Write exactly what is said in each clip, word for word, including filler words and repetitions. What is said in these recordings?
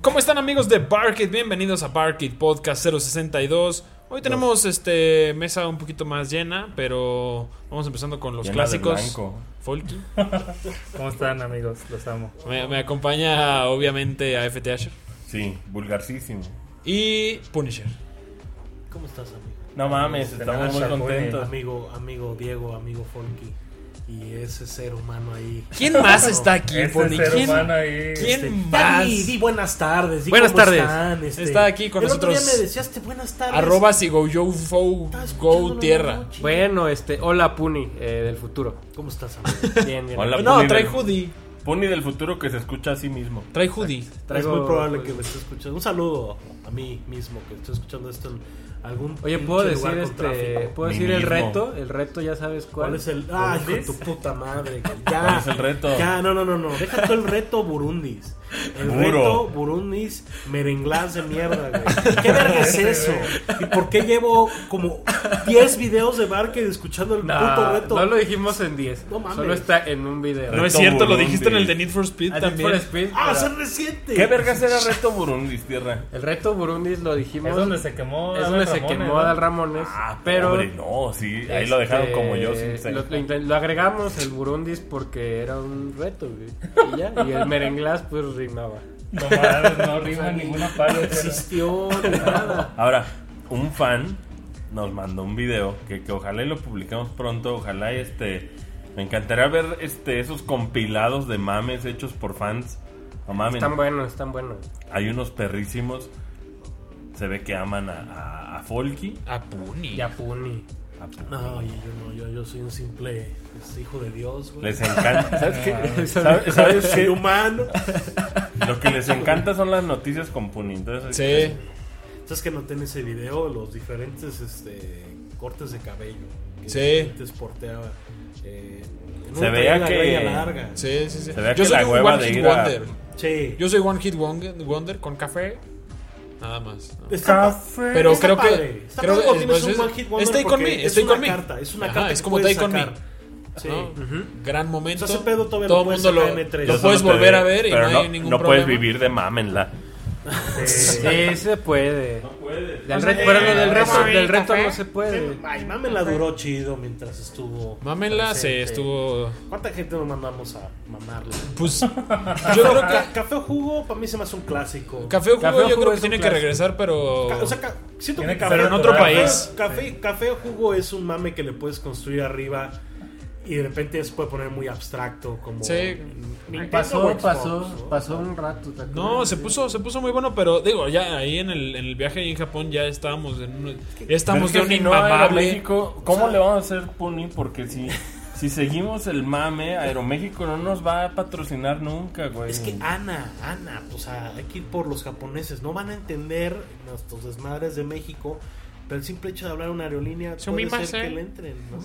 ¿Cómo están, amigos de Barkit? Bienvenidos a Barkit Podcast cero sesenta y dos. Hoy tenemos este mesa un poquito más llena, pero vamos empezando con los llena clásicos. Folky. ¿Cómo están, amigos? Los amo. Me, me acompaña obviamente a F T Asher. Sí, vulgarcísimo. Y Punisher. ¿Cómo estás, amigo? No mames, estamos muy contentos. Amigo, amigo Diego, amigo Folky. Y ese ser humano ahí. ¿Quién más está aquí, Pony? Ese ser ¿Quién, humano ahí. ¿quién Este, más? Di, di buenas tardes. Di Buenas cómo tardes. están, este. Está aquí con El nosotros. otro día me decíaste buenas tardes. Arroba SigoYoFo Estaba escuchándolo Go en Tierra. la noche. Bueno, este, hola Puni, eh, del futuro. ¿Cómo estás, amigo? Bien, bien. Hola. No, Puni trae del- hoodie. Puni del futuro que se escucha a sí mismo. Trae hoodie. Es muy probable que me esté escuchando. Un saludo a mí mismo que estoy escuchando esto en algún Oye, pinche ¿puedo decir lugar con este, tráfico. puedo Mí decir el mismo. reto? El reto ya sabes cuál. ¿Cuál es el...? Ah, hijo de ¿Burundis? tu puta madre. güey. Ya. ¿Cuál es el reto? Ya, no, no, no, no. Deja todo el reto Burundis. El Buro. reto Burundis merenglás de mierda, güey. ¿Qué verga es eso? ¿Y por qué llevo como diez videos de Barkit escuchando el No, puto reto? no lo dijimos en diez. No mames. Solo está en un video. No es Reto cierto, lo Burundi. dijiste en el de Need for Speed Ah, sí, también. por Speed, ¡Ah, pero es reciente! ¿Qué vergas era reto Burundis, tierra? El reto Burundis lo dijimos. Es donde se quemó. Es Adal donde se Ramones, quemó ¿no? Adal Ramones. Ah, pero pobre, no, sí, ahí lo dejaron este, como yo, sin ser. lo, lo intent- lo agregamos el Burundis porque era un reto, güey. Y ya. Y el merenglás, pues rimaba. No mames, no rima en ninguna parte. No existió ni nada. Ahora, un fan nos mandó un video que, que ojalá y lo publicamos pronto, ojalá y este... Me encantaría ver este esos compilados de mames hechos por fans. No mames, Están buenos, están buenos. hay unos perrísimos. Se ve que aman a, a, a Folky. A Puni. Ya Puni. a Puni. No, oye, yo no, yo, yo soy un simple pues, hijo de Dios, güey. Les encanta. ¿Sabes qué? Eso- ¿Sabes, sabes Soy qué? humano. Lo que les encanta son las noticias con Puni. Entonces, Sí. ¿Sabes que noté en ese video los diferentes este, cortes de cabello? Que Sí. la gente porteaba. Eh, en Se uno veía traía la que- greña larga. Sí, sí, sí. Se vea Yo que soy la un hueva One de Hit ir a- Wonder. Sí. Yo soy One Hit Wonder, Wonder con café. Nada más. ¿no? Está, Café. Pero está creo padre. que. Está creo padre que cuando tienes pues, un es- One Hit Wonder Stay con porque me, es Stay una con me. carta, es una Ajá, carta es que como puedes Stay con me. sacar. Sí. ¿no? Gran momento. O sea, ese pedo todavía Todo lo el puedes mundo lo, sacar en E tres. lo Yo puedes solo te volver ve- a ver y pero no hay ningún no problema. puedes vivir de mámenla. Sí, se puede. puedes. Del O sea, reto, pero lo del eh, reto, café, del reto café. no se puede. Ay, mame la duró chido mientras estuvo. Mámenla, se presente. estuvo. ¿Cuánta gente nos mandamos a mamarlo? Pues. Yo creo que. Ca- Café o jugo, para mí se me hace un clásico. Café o Jugo Café o yo Jugo creo que es tiene un que clásico. regresar, pero. Ca- O sea, ca- siento Tiene que que café, ser en otro café- país. Café, café o jugo es un mame que le puedes construir arriba y de repente se puede poner muy abstracto, como Sí. Nintendo o Pasó, Xbox, pasó, ¿no? pasó un rato. ¿te acuerdas? No, se puso, se puso muy bueno, pero digo, ya ahí en el, en el viaje ahí en Japón ya estábamos en un, ya estamos de Pero un es que si no era inmamable. México, ¿cómo O sea- le vamos a hacer Puni? Porque si, si seguimos el mame, Aeroméxico no nos va a patrocinar nunca, güey. Es que Ana, Ana, o sea, hay que ir por los japoneses. No van a entender nuestros desmadres de México, pero el simple hecho de hablar una aerolínea puede Sumimasen. ser que le entren, ¿no?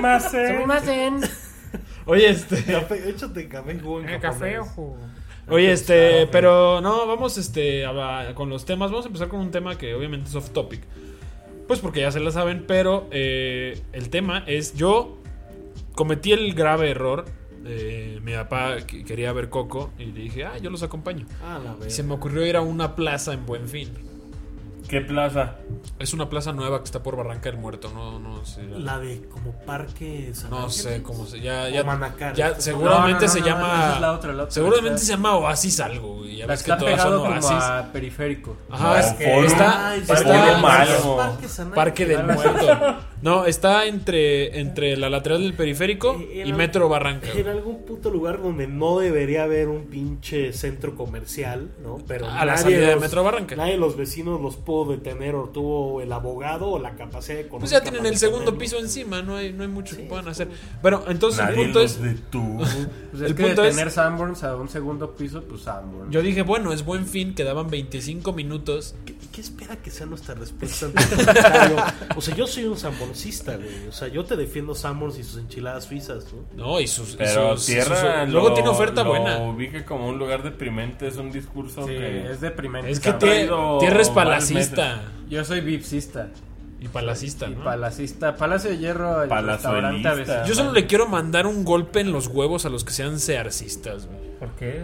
Sumimasen. Oye, este. Café, échate café y jugo en Eh, japonés. café o jugo. Oye, este, pero no, vamos este a- con los temas. Vamos a empezar con un tema que obviamente es off topic. Pues porque ya se la saben, pero eh, el tema es, yo cometí el grave error. eh, mi papá que- quería ver Coco y le dije, ah, yo los acompaño. Ah, la Y verdad. se me ocurrió ir a una plaza en Buenfil. ¿Qué plaza? Es una plaza nueva que está por Barranca del Muerto, no, no sé. La de como Parque San No Ángeles. sé cómo se ya, O ya, Manacar. ya Esta- seguramente No, no, no, se no, llama esa es la otra, la otra. seguramente Está- se llama Oasis algo, güey. Ya La ves que está todas son pegado como Oasis. a periférico. Ajá, No, es- Foro. está, Ah, es está- Foro malo. Parque San Parque del Ángeles. Muerto. No, está entre, entre la lateral del periférico Eh, en y al- Metro Barranca. En algún puto lugar donde no debería haber un pinche centro comercial, ¿no? Pero A la nadie salida de los- Metro Barranca. Nadie de los vecinos los pudo detener o tuvo el abogado o la capacidad económica. Pues ya tienen para el segundo detenerlos. piso encima, no hay, no hay mucho Sí, que puedan es hacer. Bueno, entonces el Nadie punto los es, detuvo. Pues es El que punto de es- tener Sanborns a un segundo piso, pues Sanborns. yo dije, bueno, es buen fin, quedaban veinticinco minutos. ¿Qué, qué espera que sea nuestra respuesta ante este comentario? O sea, yo soy un samboncista, güey. O sea, yo te defiendo Sanborns y sus enchiladas suizas, ¿no? No, y sus. y Pero sus- tierra sus- luego lo- tiene oferta lo buena. ubique como un lugar deprimente, es un discurso Sí, que es deprimente. Es que ha tie- traído tierra es varios palacista. Yo soy vipsista. Y palacista, Y ¿no? palacista. Palacio de Hierro, el Palazuelista. restaurante a veces. Yo solo le quiero mandar un golpe en los huevos a los que sean searcistas, güey. ¿Por qué?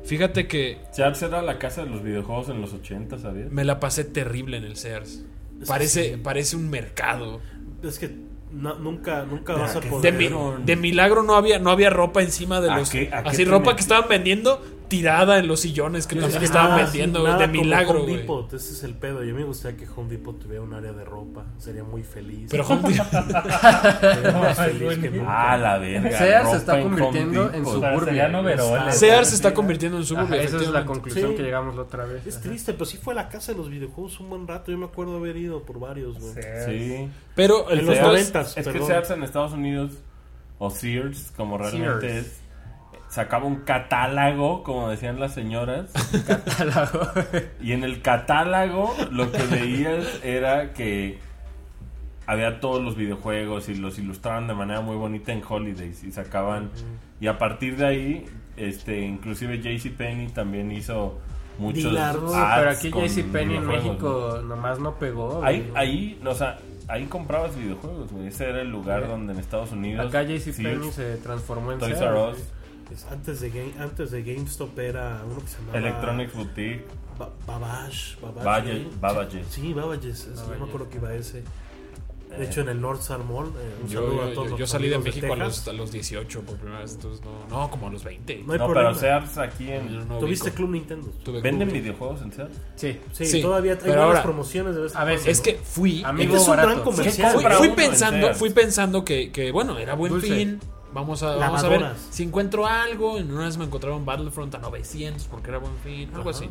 Fíjate que Sears era la casa de los videojuegos en los ochenta, ¿sabías? me la pasé terrible en el Sears. Parece, parece un mercado. Es que no, nunca, nunca vas a que poder. De, mi- de milagro no había, no había ropa encima de ¿A los. qué- a qué así te ropa met- que estaban vendiendo tirada en los sillones que también estaban Nada, vendiendo, sí, güey, nada de como milagro, Home güey. Depot, ese es el pedo. Yo me gustaría que Home Depot tuviera un área de ropa. Sería muy feliz. Pero Home Depot- Sería más Ay, feliz güey, que ni- nunca. Ah, la verga. Sears ropa se está en Home convirtiendo en Depot. su- Para Suburbia. serían overoles. Sears se está convirtiendo en Ajá, suburbia. esa es la efectivamente. conclusión Sí. que llegamos la otra vez. Es triste, pero sí fue la casa de los videojuegos un buen rato. Yo me acuerdo haber ido por varios, güey. Sí. Pero el En los punto es- noventas, Es que perdón. Sears en Estados Unidos, o Sears, como realmente Sears. es, sacaba un catálogo, como decían las señoras. Catálogo. Y en el catálogo lo que veías era que había todos los videojuegos y los ilustraban de manera muy bonita en Holidays y sacaban. Y a partir de ahí, este inclusive JCPenney también hizo muchos Dilar, No, ads pero aquí con JCPenney en videojuegos, México nomás no pegó. ¿no? Ahí, güey. ahí, o sea, ahí comprabas videojuegos, güey. Ese era el lugar Sí. donde en Estados Unidos Acá JCPenney Sears, se transformó en Toys Sears, R güey. Us, Es antes, de game, antes de GameStop era uno que se llamaba Electronics Boutique, Ba- Babbage. Babbage, Babbage- ¿no? Babbage. Sí, Babbage. es- Yo me acuerdo que iba a ese. De hecho, en el North Star Mall. eh, un Yo, saludo a yo- todos yo- los yo salí de amigos México a Texas. los, a los dieciocho por primera vez. Entonces no, no, como a los veinte. No hay No, problema. pero Sears aquí en... Yo no ¿Tuviste ubico. Club Nintendo? Tuve ¿Venden club. videojuegos en Sears? Sí. Sí, Sí, todavía hay pero buenas ahora- promociones de vez en a veces, cuando, Es ¿no? que fui. Amigo Este es un gran barato. comercial. Fui, compra fui uno en pensando, Sears. fui pensando que, que, bueno, era buen Dulce. fin. Vamos a, vamos a ver Lavadoras. si encuentro algo. En una vez me encontraron Battlefront a novecientos porque era buen fin, algo Ajá. así.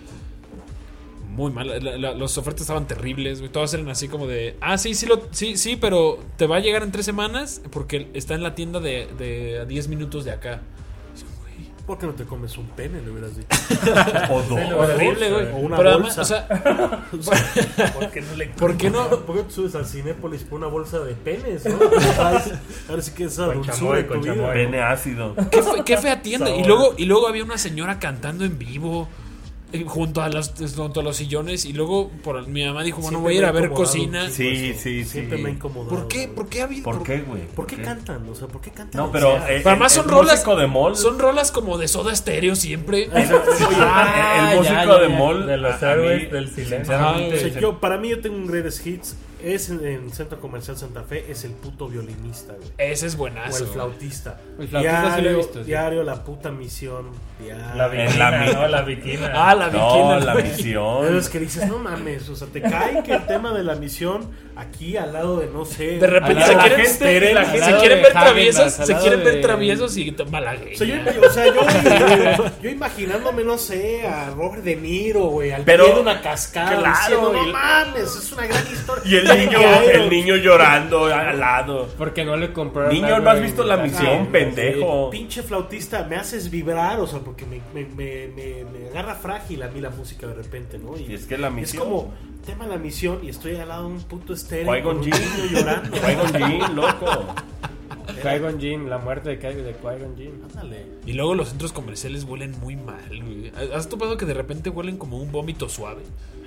Muy mal, la- la- las ofertas estaban terribles, güey. Todas eran así como de, ah, sí, sí, lo, sí, sí, pero te va a llegar en tres semanas porque está en la tienda de, de a diez minutos de acá. Es como, güey, ¿Por qué no te comes un pene? Le hubieras dicho. O dos. horrible, güey. O una Pero bolsa. además, o sea, ¿Por qué no le ¿por qué no? ¿Por qué te subes al Cinépolis por una bolsa de penes, no? Traes- Ahora sí que es esa Con dulzura chamoy, en tu con vida. chamoy. Pene ácido. ¿Qué, fe- qué fea tienda? Y Sabor. luego, y luego había una señora cantando en vivo eh, junto a los, junto a los sillones. Y luego por, mi mamá dijo, bueno, Siempre voy a ir me a ha ver incomodado cocina. un Sí, chingo eso. sí, Siempre sí. me ha incomodado. ¿Por qué? güey. ¿Por qué ha habido? ¿Por qué, güey? ¿Por qué cantan? O sea, ¿por qué cantan? No, en pero... Sears? eh, Pero además el- son el rolas. músico de mall... Son rolas como de Soda Stereo siempre. Ah, el, el músico ya, ya, de ya. mall... De los a- a mí, héroes del silencio. sinceramente, O sea, se- yo, para mí yo tengo un greatest hits. Es en, en Centro Comercial Santa Fe. Es el puto violinista, güey. Ese es O buenazo. el flautista. El flautista sí lo he diario, visto, sí. diario la puta misión. Diario. La En viquina, la mi- ¿no? La viquina. Ah, la No, viquina. la güey. misión. Es que dices, no mames, o sea, te cae que el tema de la misión aquí al lado de, no sé. De repente Al se lado de quieren, la gente, se la gente- se al quieren lado ver de traviesos, Häagen-Dazs, al se lado quieren ver de- traviesos y malagueña. O sea, yo, o sea, yo, yo imaginándome, no sé, a Robert De Niro, güey, al Pero- pie de una cascada, claro, diciendo, no y- mames, es una gran historia. Y el niño, Diario. el niño llorando al lado. Porque no le compraron. Niño, algo ¿no has en visto la casa? misión, pendejo? Eh, pinche flautista, me haces vibrar, o sea, porque me, me, me, me, me agarra frágil a mí la música de repente, ¿no? Y es que la misión... Es como, tema la misión y estoy al lado de un puto estéreo con Qui-Gon un Jinn. niño llorando. Qui-Gon Jinn, loco. Qui-Gon Jinn, la muerte de Qui- de Qui-Gon Jinn. Ándale. Y luego los centros comerciales huelen muy mal, güey. ¿Has topado que de repente huelen como un vómito suave?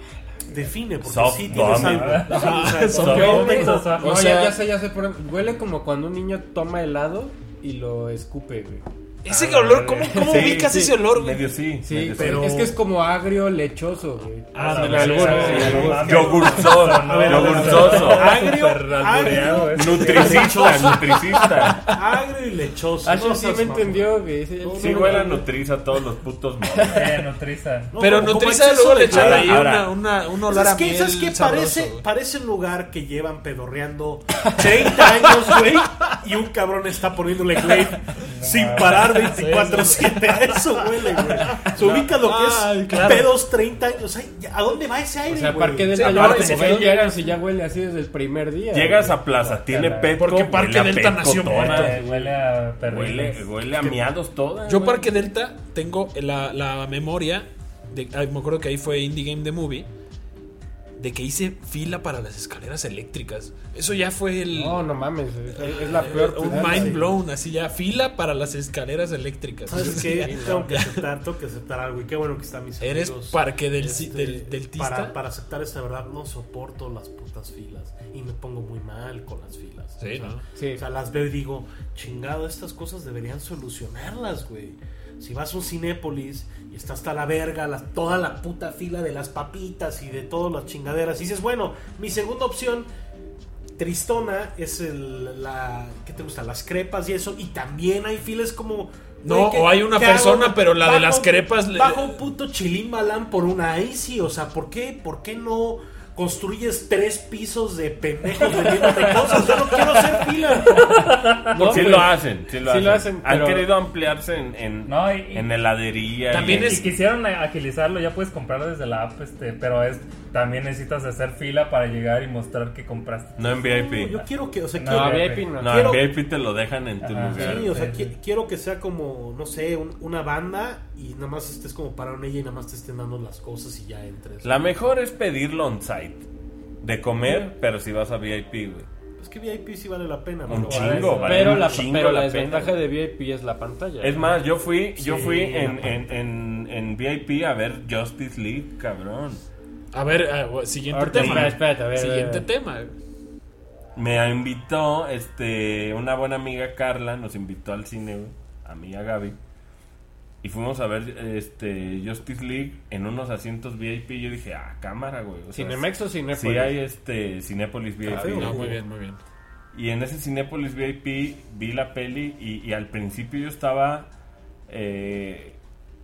Define, porque Soft sí tienes vomit. algo. O sea, Soft yo vomit. tengo- No, O ya- sea- ya, sé, ya sé. Por, huele como cuando un niño toma helado y lo escupe, güey. Ese Ah, olor, ¿cómo, cómo Sí, ubicas sí, ese olor, güey? Medio sí. Sí, medio pero- es que es como agrio lechoso, güey. Ah, Sí, no, sí, no, sí, no, sí, no, sí, no. sí. Yogurzoso. A ver, Yogurzoso. Agrio, Súper albureado, agrio, ¿eh? Nutricista, nutricista. agrio y lechoso. Así No sí seas me mamón. entendió, güey. Sí, No, Sí, no, huele a no. Nutriza a todos los putos modos. Eh, Nutriza. No, Pero como- como Nutriza exceso luego le de echan jale. ahí Ahora- una, una, un olor ¿Sabes a qué? miel ¿Sabes qué? sabroso, Parece, güey. parece un lugar que llevan pedorreando treinta años, güey. Y un cabrón está poniéndole Glade sin parar veinticuatro siete. A eso huele, güey. Se ubica lo que es Ay, claro. pedos treinta años. O sea, ¿a dónde va ese aire, O sea, güey? Parque Delta Sí, ya aparte, como si que no llegas y ya huele así desde el primer día. Llegas güey. a Plaza, tiene Porque Petco. Porque Parque huele a Delta Petco nació toda. muerto. Eh, huele a perritos. Huele, huele a miados todas. Yo güey. Parque Delta tengo la, la memoria de, ay, me acuerdo que ahí fue Indie Game The Movie, de que hice fila para las escaleras eléctricas. Eso ya fue el No, no mames. Es, es la peor. un ciudad, mind güey. blown, así ya fila para las escaleras eléctricas. ¿Sabes qué? Tengo que aceptar, tengo que aceptar algo. Y qué bueno que están mis Eres amigos. parque del, Este, del, del tista. para, para aceptar esta verdad, no soporto las putas filas. Y me pongo muy mal con las filas. Sí, o sea, ¿no? Sí. O sea, las veo y digo, chingado, estas cosas deberían solucionarlas, güey. O Si vas a un Cinépolis y está hasta la verga, la, toda la puta fila de las papitas y de todas las chingaderas, y dices, bueno, mi segunda opción tristona es el, la, ¿qué te gusta? Las crepas y eso, y también hay filas como... No, ¿qué- o hay una qué persona, hago? pero la de Bajo- las crepas le- Bajo un puto chilimbalán por una Icy, o sea, ¿por qué? ¿Por qué no construyes tres pisos de pendejos vendiéndote cosas? Yo no quiero hacer fila. No, sí pues, lo hacen, sí lo sí hacen. lo hacen, Han pero- querido ampliarse en, en, No, y- y- en heladería. También y en- es- Si quisieron agilizarlo, ya puedes comprar desde la app, este, pero es también necesitas hacer fila para llegar y mostrar que compraste. No en V I P. No, yo quiero que, o sea, No, quiero, No, V I P no. No, quiero- en V I P te lo dejan en tu Ajá, lugar. sí, o sea, Sí, qui- sí. quiero que sea como, no sé, un- una banda y nada más estés como parado en ella y nada más te estén dando las cosas y ya entres. La mejor es pedirlo on site. De comer, pero si vas a V I P, güey. Es que V I P sí vale la pena. Un pero- chingo, vale Pero un la, chingo pero la la desventaja pena. de V I P es la pantalla. Es más, yo fui, yo Sí, fui en, la en, en, en V I P a ver Justice League, cabrón. A ver, eh, siguiente Ahorita, tema. espera, espérate, a ver, Siguiente a ver. tema. Me invitó, este, una buena amiga Carla, nos invitó al cine, güey, a mí y a Gaby. Y fuimos a ver este Justice League en unos asientos V I P. Yo dije, ah, cámara, güey. O sea, ¿Cinemex o Cinépolis? sí hay este Cinépolis V I P. Claro. No, muy bien, muy bien. Y en ese Cinépolis V I P vi la peli y, y al principio yo estaba eh,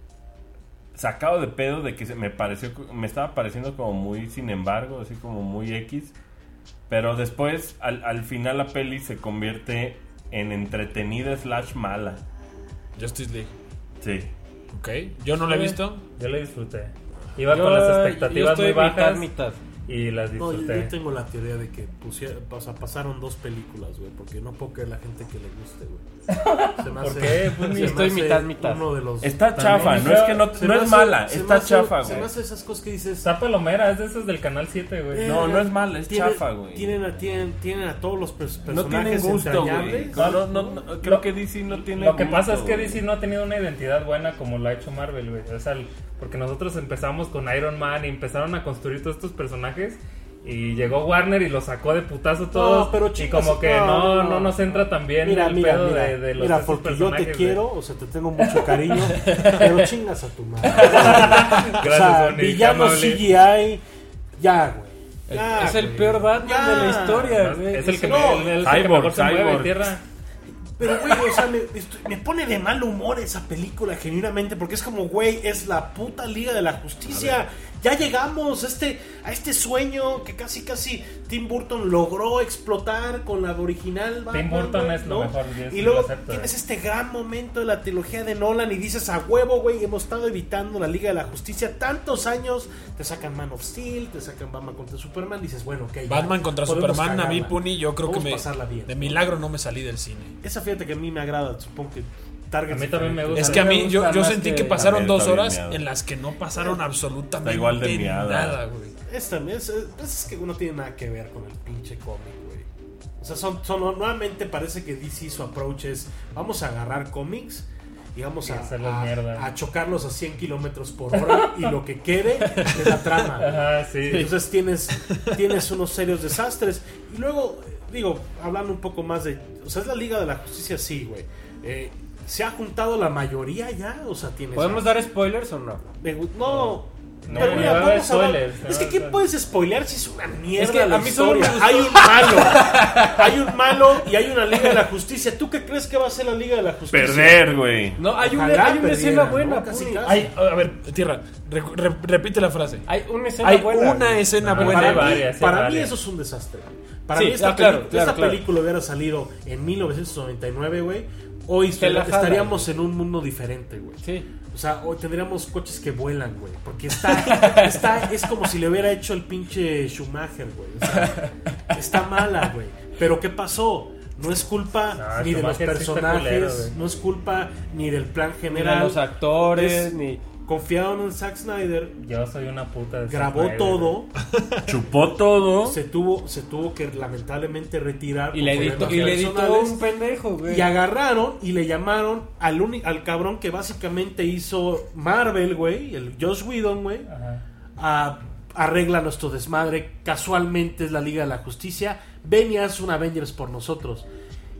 sacado de pedo de que se me pareció, me estaba pareciendo como muy sin embargo, así como muy X. Pero después, al, al final la peli se convierte en entretenida slash mala. Justice League. Sí. Ok. Yo no la he visto. Yo lo disfruté. Iba Yo- con las yo expectativas estoy muy bajas mitad, mitad. y las No, yo, disfruté. yo tengo la teoría de que pusieron, o sea, pasaron dos películas, güey, porque no puedo creer la gente que le guste, güey. Se me ¿Por hace- qué? Pues se ni- me estoy hace mitad, mitad. Uno de los... Está También chafa, no creo- es que no, se no me es hace- mala, se me está hace- chafa, Se me güey. hace esas cosas que dices... Está palomera, es de esas del canal siete, güey. eh, No, no es mala, es tienen- chafa, güey. Tienen, a- tienen, tienen a todos los pers- No tienen personajes gusto, güey. entrañables. No, no, no, no, creo que D C no tiene Lo que gusto, pasa es que güey. D C no ha tenido una identidad buena como lo ha hecho Marvel, güey. O sea, el- porque nosotros empezamos con Iron Man y empezaron a construir todos estos personajes y llegó Warner y los sacó de putazo todos. pero y chicas, como que no, no, no, no, no. nos entra tan bien Mira, el mira, pedo mira, de, de los mira, estos porque yo personajes, te güey. quiero, o sea, te tengo mucho cariño, pero chingas a tu madre. Gracias, o sea, Sony, qué villano amable. C G I, ya, güey. Ya, es el güey. peor Batman Ya. de la historia, No, güey. es el que, No, me, el, el que Cyborg, mejor se mueve Cyborg. en tierra. Pero, güey, o sea, me, estoy- me pone de mal humor esa película, genuinamente, porque es como, güey, es la puta Liga de la Justicia. Ya llegamos a este, a este sueño que casi, casi Tim Burton logró explotar con la original. Batman, Burton güey, es lo mejor, yo sí Y lo luego acepto, tienes eh. este gran momento de la trilogía de Nolan y dices, a huevo, güey, hemos estado evitando la Liga de la Justicia tantos años. Te sacan Man of Steel, te sacan Batman contra Superman. Dices, bueno, ok. ya, Batman contra podemos Superman, a mí, cagarla. Puni, yo creo que Podemos me. pasarla bien. De milagro no me salí del cine. Esa fíjate que a mí me agrada, supongo que Target. A mí también me gusta. Es que a mí, me yo, gusta yo más sentí que- que pasaron También dos está bien horas miado. en las que no pasaron absolutamente Está igual de miada. nada, güey. Es, también, es, es- es que no tiene nada que ver con el pinche cómic, güey. O sea, son, son nuevamente parece que D C su approach es vamos a agarrar cómics y vamos Y a, hacerlos a- mierda. a chocarlos a cien kilómetros por hora y lo que quede es la trama. güey. Ajá, sí. Entonces tienes, tienes unos serios desastres. Y luego, digo, hablando un poco más de... O sea, es la Liga de la Justicia, sí, güey. Eh, ¿Se ha juntado la mayoría ya? O sea, tienes... ¿Podemos dar spoilers o no? Me gu- no... No, pero no, mira, no, vamos a hablar- spoilers, Es no, que ¿qué no. puedes spoilear si es una mierda Es que la a mí solo me historia? gustó- Hay un malo. Hay un malo y hay una Liga de la Justicia. ¿Tú qué crees que va a ser la Liga de la Justicia? Perder, güey. No, hay una, Ojalá hay una perdiera, escena ¿no? buena, Casi, Puni. casi. Hay, a ver, Tierra, re- re- repite la frase. Hay una escena Hay buena. una güey. escena No, buena. hay Para, mí, varias, hay para mí varias. eso es un desastre. Para Sí, mí esta, ah, claro, peli- claro, esta claro. película hubiera salido en mil novecientos noventa y nueve, güey. Hoy Se la jala, estaríamos güey. en un mundo diferente, güey. Sí. O sea, hoy tendríamos coches que vuelan, güey. Porque está, está, es como si le hubiera hecho el pinche Schumacher, güey. O sea, está mala, güey. Pero ¿qué pasó? No es culpa No, ni de los Schumacher sí está personajes, culero, güey. no es culpa ni del plan Ni de general. los actores, Es- ni... Confiaron en Zack Snyder, Yo soy una puta de grabó Zack Snyder, todo, Chupó todo. se tuvo, se tuvo que lamentablemente retirar. Y por le editó, problemas y le editó personales. un pendejo, güey. Y agarraron y le llamaron al, uni- al cabrón que básicamente hizo Marvel, güey, el Joss Whedon, güey, Ajá. a arregla nuestro desmadre, casualmente es la Liga de la Justicia, ven y haz un Avengers por nosotros.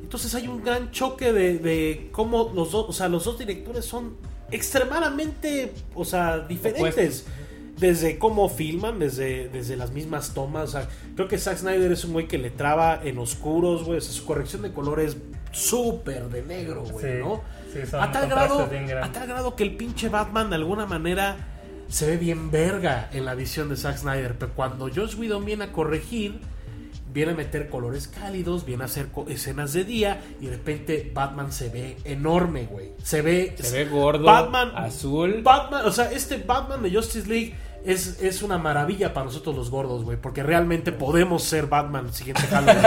Entonces hay un gran choque de, de cómo los dos, o sea, los dos directores son extremadamente, o sea, diferentes. Opuestos. Desde cómo filman, desde, desde las mismas tomas. O sea, creo que Zack Snyder es un güey que le traba en oscuros, güey. O sea, su corrección de color es súper de negro, güey, sí, ¿no? Sí, a, tal grado, a tal grado que el pinche Batman de alguna manera se ve bien verga en la visión de Zack Snyder. Pero cuando Joss Whedon viene a corregir, viene a meter colores cálidos, viene a hacer escenas de día y de repente Batman se ve enorme, güey. Se ve... Se ve gordo, Batman, azul. Batman, o sea, este Batman de Justice League es, es una maravilla para nosotros los gordos, güey. Porque realmente podemos ser Batman el siguiente Halloween.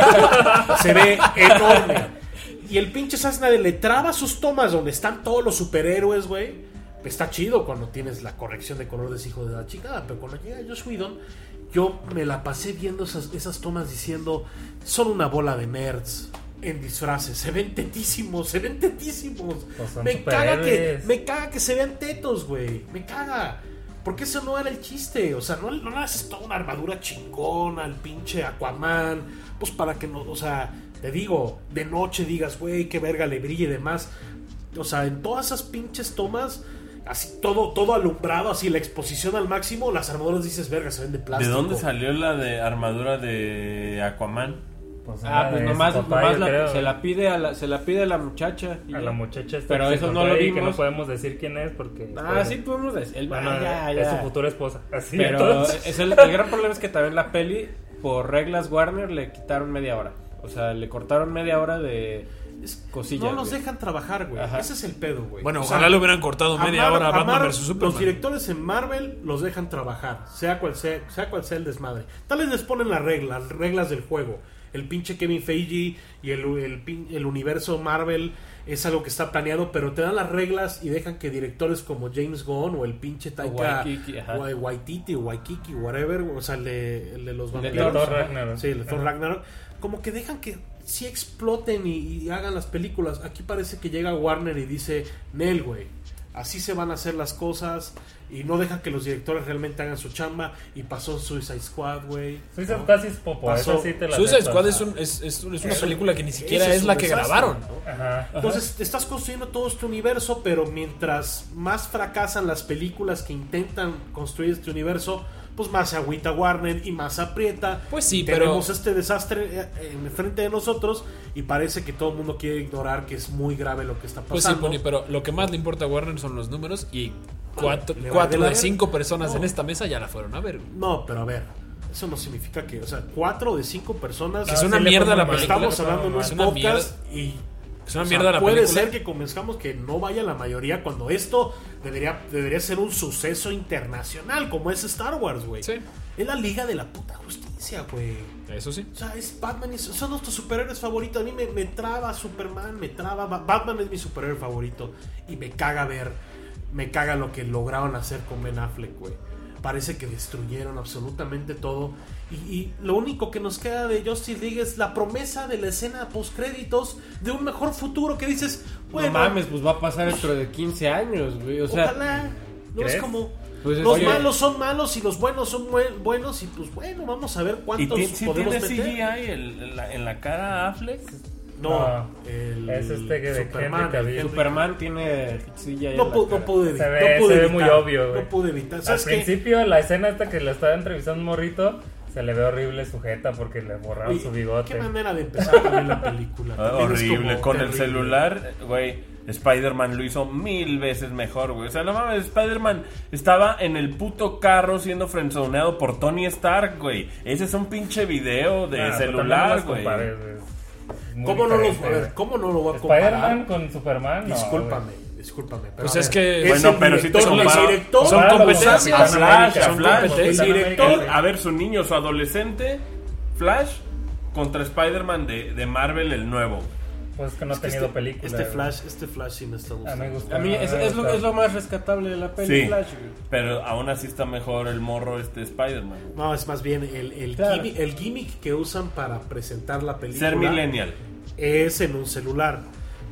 Se ve enorme. Y el pinche Zack Snyder le traba sus tomas donde están todos los superhéroes, güey. Está chido cuando tienes la corrección de color de ese hijo de la chingada. Pero cuando llega Joss Whedon, yo me la pasé viendo esas, esas tomas diciendo, son una bola de nerds en disfraces, se ven tetísimos, se ven tetísimos. Pues me caga que me caga que se vean tetos, güey. Me caga. Porque eso no era el chiste. O sea, no, no le haces toda una armadura chingona al pinche Aquaman. Pues para que no, o sea, te digo, de noche digas, güey, qué verga le brille y demás. O sea, en todas esas pinches tomas, así todo, todo alumbrado, así la exposición al máximo, las armaduras dices, verga, se ven de plástico. ¿De dónde salió la de armadura de Aquaman? Pues ah, pues nomás, papá, nomás la, se la pide a la, se la pide a la muchacha. A la muchacha esta, pero eso no lo vimos. Que no podemos decir quién es porque... Ah, pues, sí podemos decir. El, bueno, ya, es ya. su futura esposa. Así, pero es el, el gran problema es que también la peli, por reglas Warner, le quitaron media hora. O sea, le cortaron media hora de... cosillas, no los güey. dejan trabajar, güey. Ajá. Ese es el pedo, güey. Bueno, o ojalá sea, le hubieran cortado media Mar- hora a Batman Mar- versus Superman. Los directores en Marvel los dejan trabajar, sea cual sea, sea cual sea el desmadre. Tal vez les ponen las reglas, las reglas del juego. El pinche Kevin Feige y el, el, el universo Marvel es algo que está planeado, pero te dan las reglas y dejan que directores como James Gunn o el pinche Taika Waititi o Waikiki, whatever, o sea, el de, el de los vampiros. De Thor Ragnarok. Sí, el de Thor Ragnarok. Como que dejan que sí exploten y, y hagan las películas. Aquí parece que llega Warner y dice, Nel, güey, así se van a hacer las cosas. Y no dejan que los directores realmente hagan su chamba. Y pasó Suicide Squad, güey. Suicide ¿no? Squad sí es popo. Pasó, sí te la Suicide Squad es, un, es, es, es una película que ni siquiera es, es la que desastre, grabaron, ¿no? Ajá. Entonces te estás construyendo todo este universo, pero mientras más fracasan las películas que intentan construir este universo, pues más se agüita Warner y más aprieta. Pues sí, tenemos pero... este desastre en frente de nosotros y parece que todo el mundo quiere ignorar que es muy grave lo que está pasando. Pues sí, Pony, pero lo que más le importa a Warner son los números y cuatro, cuatro de cinco personas no. en esta mesa ya la fueron a ver. No, pero a ver, eso no significa que, o sea, cuatro de cinco personas... Que es una mierda la película. Estamos hablando en un podcast y... Es una o mierda sea, la puede película. ser que convenzcamos que no vaya la mayoría cuando esto debería, debería ser un suceso internacional como es Star Wars, güey. Sí. Es la liga de la puta justicia, güey. Eso sí. O sea, es Batman, es, son nuestros superhéroes favoritos. A mí me, me traba Superman, me traba... Batman es mi superhéroe favorito y me caga ver, me caga lo que lograron hacer con Ben Affleck, güey. Parece que destruyeron absolutamente todo. Y, y lo único que nos queda de Justice League es la promesa de la escena post-créditos de un mejor futuro que dices, bueno, no mames, pues va a pasar dentro de quince años, güey. O sea, ojalá. No ¿crees? es como... Pues es los que... malos son malos y los buenos son buenos. Y pues bueno, vamos a ver cuántos ¿Y si podemos tiene meter. C G I el, en, la, en la cara a Affleck? No, no el es este que de Superman, Henry Cavill. Superman tiene silla ahí no, en la pu- cara. no pude evitar. Se ve, no pude se ve evitar, muy obvio, güey. No pude evitar. Al ¿Sabes qué? principio, la escena esta que la estaba entrevistando un morrito, se le ve horrible sujeta porque le borraron Oye, su bigote. Qué manera de empezar también la película. Ah, También es horrible, como con el terrible. celular, güey. Spider-Man lo hizo mil veces mejor, güey. O sea, no mames, Spider-Man estaba en el puto carro siendo frenzoneado por Tony Stark, güey. Ese es un pinche video de Ah, celular, pero güey. también no los compares, güey. Muy ¿Cómo no, los, diferente, a ver, güey. ¿Cómo no lo voy a comparar? Spider-Man con Superman, no, Discúlpame, güey. discúlpame. Pero Pues a es ver, que- es Bueno, el pero si te director, comparo- el director, son Comparado con competencias. A Capitán Flash, América, a Flash. Capitán el director- América, A ver, su niño, su adolescente, Flash, contra Spider-Man de, de Marvel, el nuevo. pues que no ha Es que tenido este, película. Este güey. Flash, este Flash sí me está A mí gustando. me gusta. A mí es, es, lo, es lo más rescatable de la peli Sí, Flash, güey. pero aún así está mejor el morro este Spider-Man. No, es más bien el, el, Claro. gimmick, el gimmick que usan para presentar la película. Ser millennial. Es en un celular.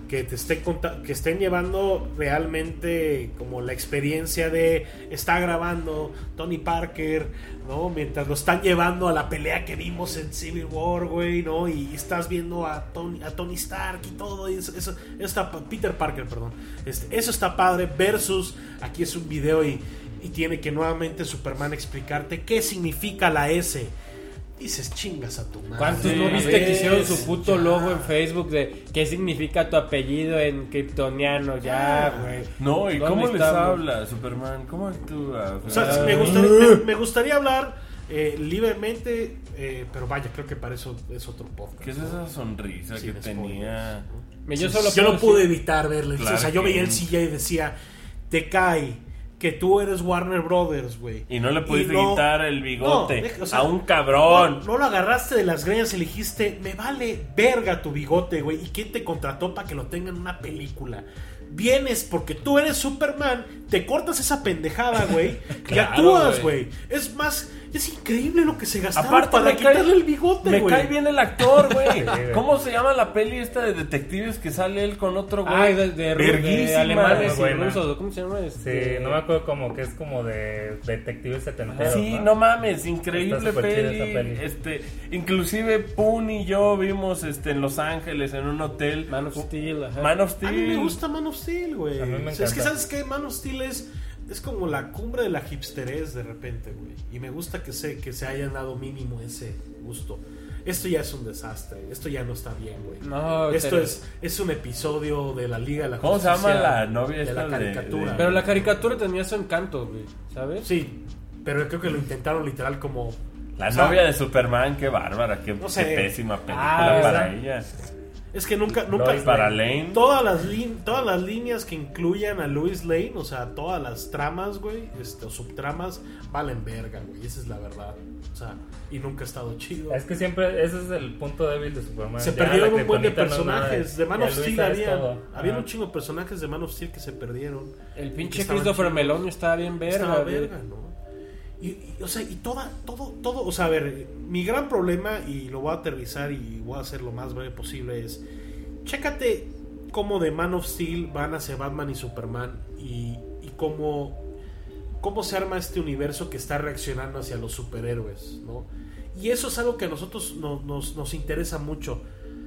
que te estén conta- que estén llevando realmente como la experiencia de está grabando Tony Parker, ¿no? Mientras lo están llevando a la pelea que vimos en Civil War, güey, ¿no? Y estás viendo a Tony, a Tony Stark y todo, y eso, eso, eso está, Peter Parker, perdón. Este, eso está padre, versus aquí es un video y, y tiene que nuevamente Superman explicarte qué significa la S. Dices, chingas a tu madre. ¿Cuántos Sí, no viste ves, que hicieron su puto ya. logo en Facebook de qué significa tu apellido en kryptoniano? Ya, güey. No, ¿y ¿Dónde cómo les estamos? habla Superman? ¿Cómo actúa? O sea, Ah. me, gustaría, me, me gustaría hablar eh, libremente, eh, pero vaya, creo que para eso es otro podcast. ¿Qué es esa sonrisa Sin que spoilers, tenía? ¿no? Me- Yo Sí, solo yo puedo no pude decir- evitar verle. Claro o sea, yo que- veía el C J y decía, te cae que tú eres Warner Brothers, güey. Y no le pudiste Y no- quitar el bigote no, deja- o sea, a un cabrón. No, no lo agarraste de las greñas y le dijiste, me vale verga tu bigote, güey. ¿Y quién te contrató para que lo tenga en una película? Vienes porque tú eres Superman, te cortas esa pendejada, güey, y Claro, actúas, güey. güey. Es más, es increíble lo que se gastaron Aparte para me cae- quitarle el bigote, Me güey. cae bien el actor, güey. güey. ¿Cómo se llama la peli esta de detectives que sale él con otro güey? Ay, de, de, ru- de Verguísima. alemanes y Buena. rusos, ¿cómo se llama? Sí, Este... no me acuerdo como que es como de detectives setenteros. Sí, no mames, increíble Está súper chida peli. esa peli. Este, inclusive Poon y yo vimos este en Los Ángeles en un hotel. Man of Steel, ajá. Man of A Steel. mí me gusta Man of Steel, güey. A mí me O sea, es que, encanta. ¿sabes qué? Man of Steel es, es como la cumbre de la hipsterez de repente, güey. Y me gusta que se, que se hayan dado mínimo ese gusto. Esto ya es un desastre. Esto ya no está bien, güey. No, Esto pero- es, es un episodio de la Liga de la ¿Cómo se Justicia. llama la novia de esta la de- caricatura? de- Pero la caricatura tenía su encanto, güey, ¿sabes? Sí, pero creo que lo intentaron literal como... La o sea, novia de Superman, qué bárbara, qué, No sé. qué pésima película Ah, para ¿verdad? ella. Es que nunca... nunca Lois Para Lane. Todas las, lin- todas las líneas que incluyan a Lois Lane, o sea, todas las tramas, güey, este, o subtramas, valen verga, güey. Esa es la verdad. O sea, y nunca ha estado chido. Es que siempre ese es el punto débil de Superman. Se Ya perdieron la un buen de kriptonita no es nada. personajes. De Man Ya of Steel Luisa es había, todo. había Ajá. un chingo de personajes de Man of Steel que se perdieron. El Y pinche que estaban Christopher chidos. Meloni estaba bien verga, Estaba güey. verga, ¿no? Y, y, o sea, y toda, todo, todo, o sea, a ver, mi gran problema, y lo voy a aterrizar y voy a hacer lo más breve posible, es, chécate cómo de Man of Steel van hacia Batman y Superman y, y cómo, cómo se arma este universo que está reaccionando hacia los superhéroes, ¿no? Y eso es algo que a nosotros no- nos, nos interesa mucho.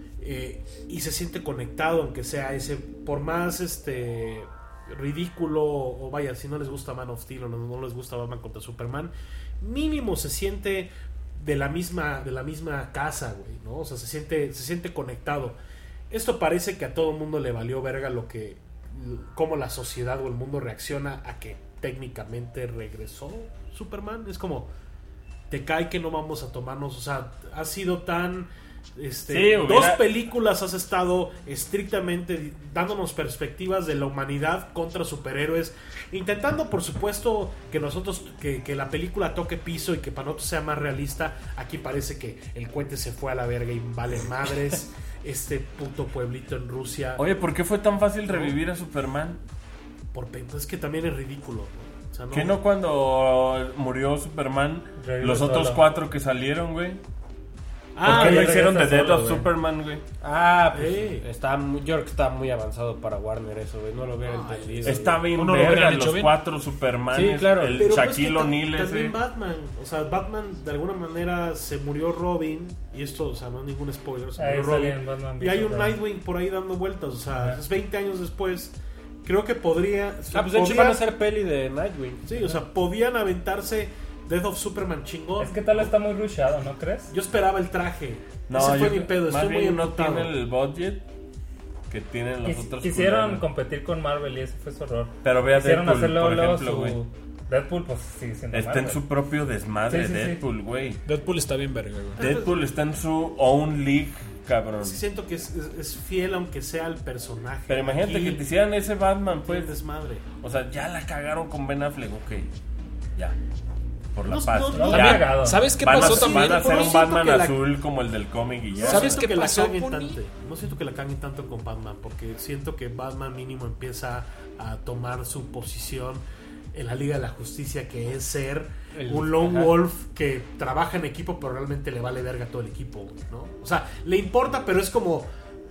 eh, y se siente conectado, aunque sea ese, por más este ridículo, o vaya, si no les gusta Man of Steel o no, no les gusta Batman contra Superman, mínimo se siente de la misma, de la misma casa, güey, ¿no? O sea, se siente, se siente conectado. Esto parece que a todo el mundo le valió verga lo que, cómo la sociedad o el mundo reacciona a que técnicamente regresó Superman. Es como, te cae que no vamos a tomarnos, o sea, ha sido tan... Este, Sí, hubiera- dos películas has estado estrictamente dándonos perspectivas de la humanidad contra superhéroes, intentando por supuesto que nosotros que, que la película toque piso y que para nosotros sea más realista. Aquí parece que el cohete se fue a la verga y vale madres. Este puto pueblito en Rusia, Oye, ¿por qué fue tan fácil revivir a Superman? por pe- es que también es ridículo, ¿no? O sea, ¿Qué no cuando murió Superman, Revive los otros solo. cuatro que salieron, güey? Ah, ¿Por qué no ya hicieron The regresa Death solo, of güey. Superman, güey? Ah, pues Eh. está muy, yo creo que está muy avanzado para Warner eso, güey. No lo hubiera Ay, entendido. Está güey. bien Uno lo verga, hubieran los hecho bien. cuatro Superman. Sí, claro. El Pero pues Shaquille que ta- O'Neal ese. también Batman, o sea, Batman de alguna manera se murió Robin, y esto, o sea, no es ningún spoiler, se Ahí murió sale Robin, en Batman y hay un Begins, Nightwing por ahí dando vueltas, o sea, Ajá. es veinte años después. Creo que podría, Ah, pues de hecho podía- van a hacer peli de Nightwing. sí, o sea, podían aventarse Death of Superman chingón. Es que tal está muy rushado, ¿no crees? Yo esperaba el traje. No, Ese fue yo mi creo- pedo, más estoy muy bien no emputado. tiene el budget que tienen los Quis- otros. quisieron culeros. competir con Marvel y ese fue su error. Pero ve a Quisieron Deadpool, hacerlo por luego ejemplo, güey. su... Deadpool pues sigue siendo Está en Marvel. su propio desmadre, Sí, sí, sí. Deadpool, güey. Deadpool está bien verga, güey. Deadpool está en su own league, cabrón. Sí, siento que es, es- es fiel aunque sea el personaje. Pero imagínate Aquí, que te hicieran ese Batman, fue pues. desmadre. O sea, ya la cagaron con Ben Affleck, ok. Ya. Por la No, paz. no, No, no, la Ya. cagado. ¿Sabes qué Van a, pasó sí, también? van a pero hacer no un siento Batman que la- azul como el del cómic y ya. No ¿Sabes siento qué que la pasó, caguen Puni? tanto. No siento que la caguen tanto con Batman, porque siento que Batman mínimo empieza a tomar su posición en la Liga de la Justicia, que es ser El- un lone ajá. wolf que trabaja en equipo, pero realmente le vale verga a todo el equipo, ¿no? O sea, le importa, pero es como...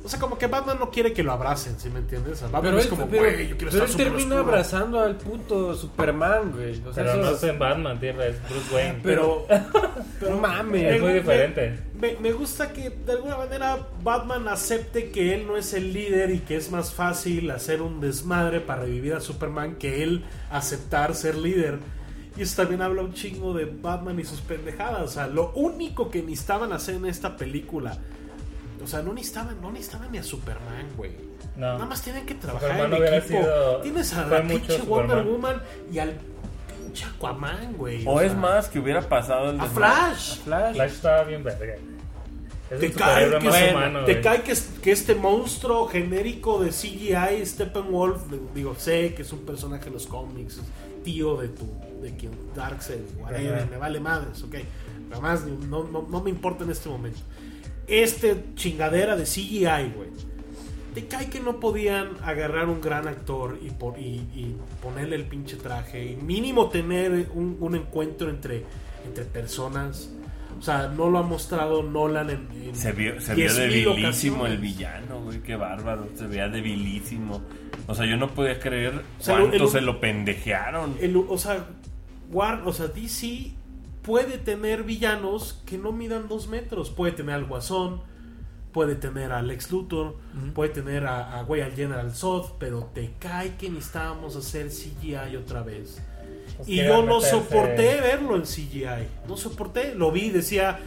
O sea, como que Batman no quiere que lo abracen, ¿sí me entiendes? O sea, Batman Pero es él, como, pero, güey, yo quiero pero estar él súper termina oscuro. abrazando al puto Superman, güey. O sea, Pero eso no es- es en Batman, tío, es Bruce Wayne. Pero, no mames. Es muy me- diferente. Me, me gusta que de alguna manera Batman acepte que él no es el líder y que es más fácil hacer un desmadre para revivir a Superman que él aceptar ser líder. Y eso también habla un chingo de Batman y sus pendejadas. O sea, lo único que necesitaban hacer en esta película, o sea, no necesitaban, no necesitaban ni a Superman, güey. No. Nada más tienen que trabajar Superman en hubiera equipo. sido- Tienes a fue la mucho pinche Wonder Superman. Woman y al pinche Aquaman, güey. O es sea, más, que hubiera pasado el a desmadre. Flash. Flash. Flash estaba bien verga. Es Te el cae, superhéroe que, más es- humano, te güey. cae que, es- que este monstruo genérico de C G I, Steppenwolf, digo, sé que es un personaje de los cómics, es tío de tu, de quien Darkseid, whatever, Ajá. me vale madres, ok. Nada más, no, no, no me importa en este momento. Este chingadera de C G I, güey. Te cae que no podían agarrar un gran actor y, por, y, y ponerle el pinche traje y mínimo tener un, un encuentro entre, entre personas. O sea, no lo ha mostrado Nolan en, en Se vio, se vio diez mil debilísimo ocasiones. el villano, güey, qué bárbaro, se veía debilísimo. O sea, yo no podía creer O sea, cuánto el- se lo pendejearon. El- o sea, War, o sea, D C puede tener villanos que no midan dos metros. Puede tener al Guasón, puede tener a Lex Luthor, puede tener a, a güey, al General Zod, pero te cae que necesitábamos hacer C G I otra vez. Pues Y quieren yo no meterse- soporté verlo en C G I. No soporté. Lo vi y decía,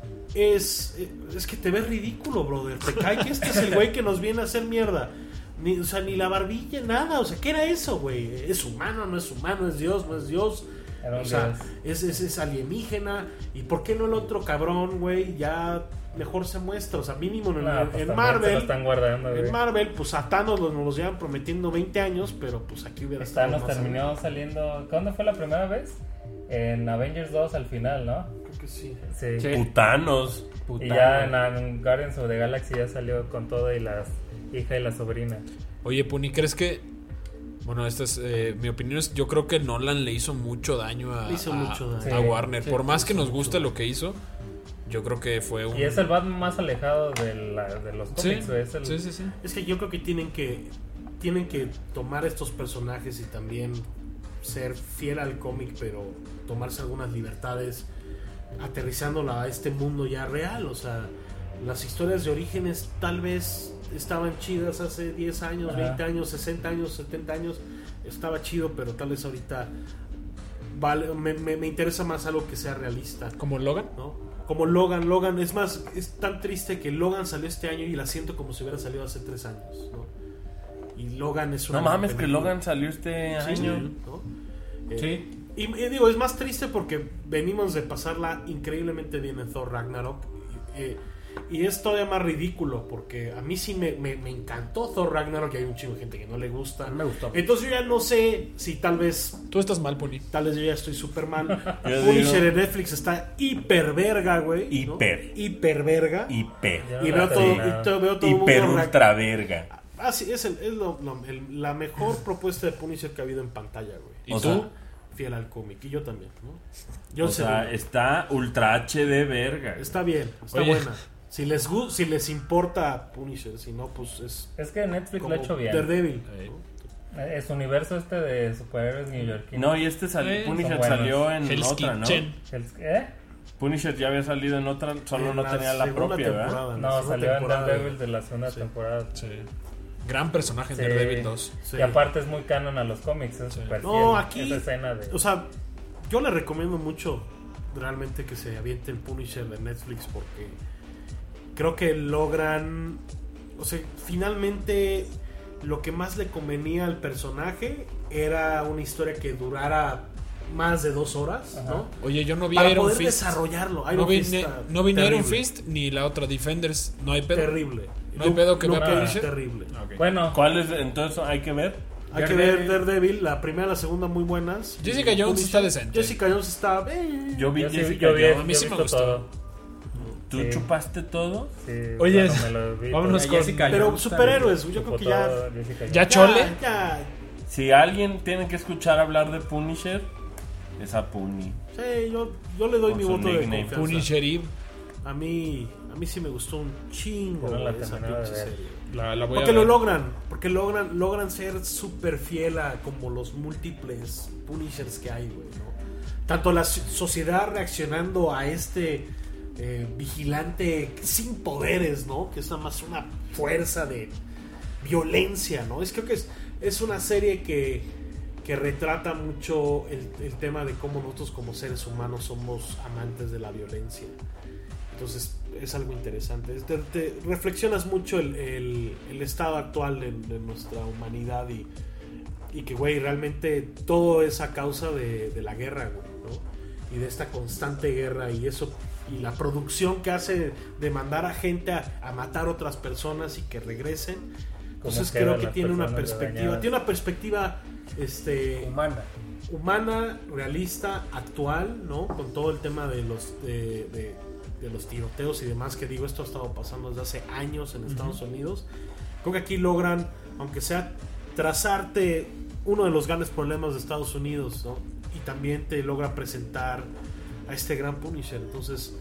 es, es que te ves ridículo, brother. Te cae que este es el güey que nos viene a hacer mierda. Ni, o sea, ni la barbilla, nada. O sea, ¿qué era eso, güey? ¿Es humano, no es humano? ¿Es Dios, no es Dios? Era un O sea, dios. es, es, es alienígena. ¿Y por qué no el otro cabrón, güey? Ya mejor se muestra. O sea, mínimo en, el- No, pues en también se lo Marvel. están guardando, güey. En Marvel, pues a Thanos nos, nos los llevan prometiendo veinte años, pero pues aquí hubiera estado Thanos más terminó saliendo. ¿Cuándo fue la primera vez? En Avengers dos al final, ¿no? Creo que sí. Sí. Sí. Putanos. Y Puta ya madre. en, en Guardians of the Galaxy ya salió con todo y la hija y la sobrina. Oye, Puni, ¿crees que... Bueno, esta es eh, mi opinión. Es, yo creo que Nolan le hizo mucho daño a, Le hizo a- mucho daño. a Sí, Warner. sí, Por más le que hizo nos mucho guste daño. lo que hizo, yo creo que fue un... Y es el Batman más alejado de, la, de los Sí, cómics, güey. Es el, sí, sí, sí. Es que yo creo que tienen que tienen que tomar estos personajes y también ser fiel al cómic, pero tomarse algunas libertades aterrizándola a este mundo ya real. O sea, las historias de orígenes tal vez estaban chidas hace diez años, Ajá. veinte años, sesenta años, setenta años. Estaba chido, pero tal vez ahorita vale, me, me, me interesa más algo que sea realista, ¿Como Logan? ¿no? Como Logan, Logan, es más, es tan triste que Logan salió este año y la siento como si hubiera salido hace tres años, ¿no? Y Logan es una... No mames, gran que película. Logan salió este Sí, año. ¿no? Eh, Sí. Y, y digo, es más triste porque venimos de pasarla increíblemente bien en Thor Ragnarok. Y, eh, y es todavía más ridículo porque a mí sí me, me, me encantó Thor Ragnarok y hay un chingo de gente que no le gusta. Me gustó. Entonces yo ya no sé si tal vez Tú estás mal, Puni. Tal vez yo ya estoy súper mal. Yo Punisher digo- en Netflix está hiper verga, güey. ¿no? Hiper. Hiper verga. Hiper. Ya no Y la veo he todo, terminado. y todo- veo todo el mundo Hiper reac- ultra verga. Ah, sí, es, el- es lo- lo- el- la mejor propuesta de Punisher que ha habido en pantalla, güey. ¿Y O tú? sea, Fiel al cómic. Y yo también, ¿no? Yo o sé, sea, está ultra H D verga. está bien, está Oye. buena. Si les, gu- si les importa Punisher, si no, pues es Es que Netflix como lo ha hecho bien. Daredevil. Eh. ¿no? Es universo este de superhéroes neoyorquinos. No, y este salió, Eh, Punisher son buenos. salió en Hell's otra, ¿no? Kitchen. El- ¿Eh? Punisher ya había salido en otra, solo En no tenía la segunda propia, ¿verdad? temporada, en la No, segunda salió en temporada. Daredevil de la segunda Sí. temporada. Sí. Gran personaje en Sí. Daredevil dos. Sí. Y aparte es muy canon a los cómics, es Sí. súper No, fiel. aquí- Esa escena de... O sea, yo le recomiendo mucho realmente que se aviente el Punisher de Netflix porque creo que logran, o sea, finalmente lo que más le convenía al personaje era una historia que durara más de dos horas, Ajá. ¿no? Oye, yo no vi Para Iron poder Fist. desarrollarlo. No Iron vi, Fist ni, está no vi ni Iron terrible, Fist ni la otra Defenders. No hay pedo. Terrible. ¿No hay pedo que Luke vea Cage, Punisher? terrible. Ah, ok. Bueno, ¿Cuál es? Entonces hay que ver. Hay que ver Daredevil, la primera y la segunda muy buenas. Jessica Y Jones Punisher- está decente. Jessica Jones está... eh, Yo vi yo, sí, Jessica yo vi, Jones. A mí yo he sí me visto gustó. todo. ¿Tú Sí. chupaste todo? Sí, Oye, bueno, me lo vi vámonos todo. con- Jessica Pero Jones superhéroes, yo Supo creo que ya... todo, Jessica Jones. ¿Ya chole? Ya, Si alguien tiene que escuchar hablar de Punisher, es a Puni. sí, yo, yo le doy Con mi su voto de nickname. confianza. Punisher Eve. A mí, a mí sí me gustó un chingo Yo no la güey, esa terminé de pinche ver. serie. La, la voy Porque a lo ver. logran, porque logran, logran ser súper fiel a como los múltiples Punishers que hay, güey, ¿no? Tanto la sociedad reaccionando a este eh, vigilante sin poderes, ¿no? Que es nada más una fuerza de violencia, ¿no? Es creo que es, es una serie que, que retrata mucho el, el tema de cómo nosotros como seres humanos somos amantes de la violencia. Entonces es algo interesante. Te, te reflexionas mucho el, el, el estado actual de, de nuestra humanidad y, y que, güey, realmente todo es a causa de, de la guerra, güey, ¿no? Y de esta constante guerra y eso y la producción que hace de mandar a gente a, a matar otras personas y que regresen. Entonces quedan creo que las tiene una personas perspectiva, regañadas? tiene una perspectiva este Humana. humana, realista, actual, ¿no? Con todo el tema de los de, de, de los tiroteos y demás, que digo, esto ha estado pasando desde hace años en Estados uh-huh. Unidos. Creo que aquí logran, aunque sea trazarte uno de los grandes problemas de Estados Unidos, ¿no? Y también te logra presentar a este gran Punisher. Entonces,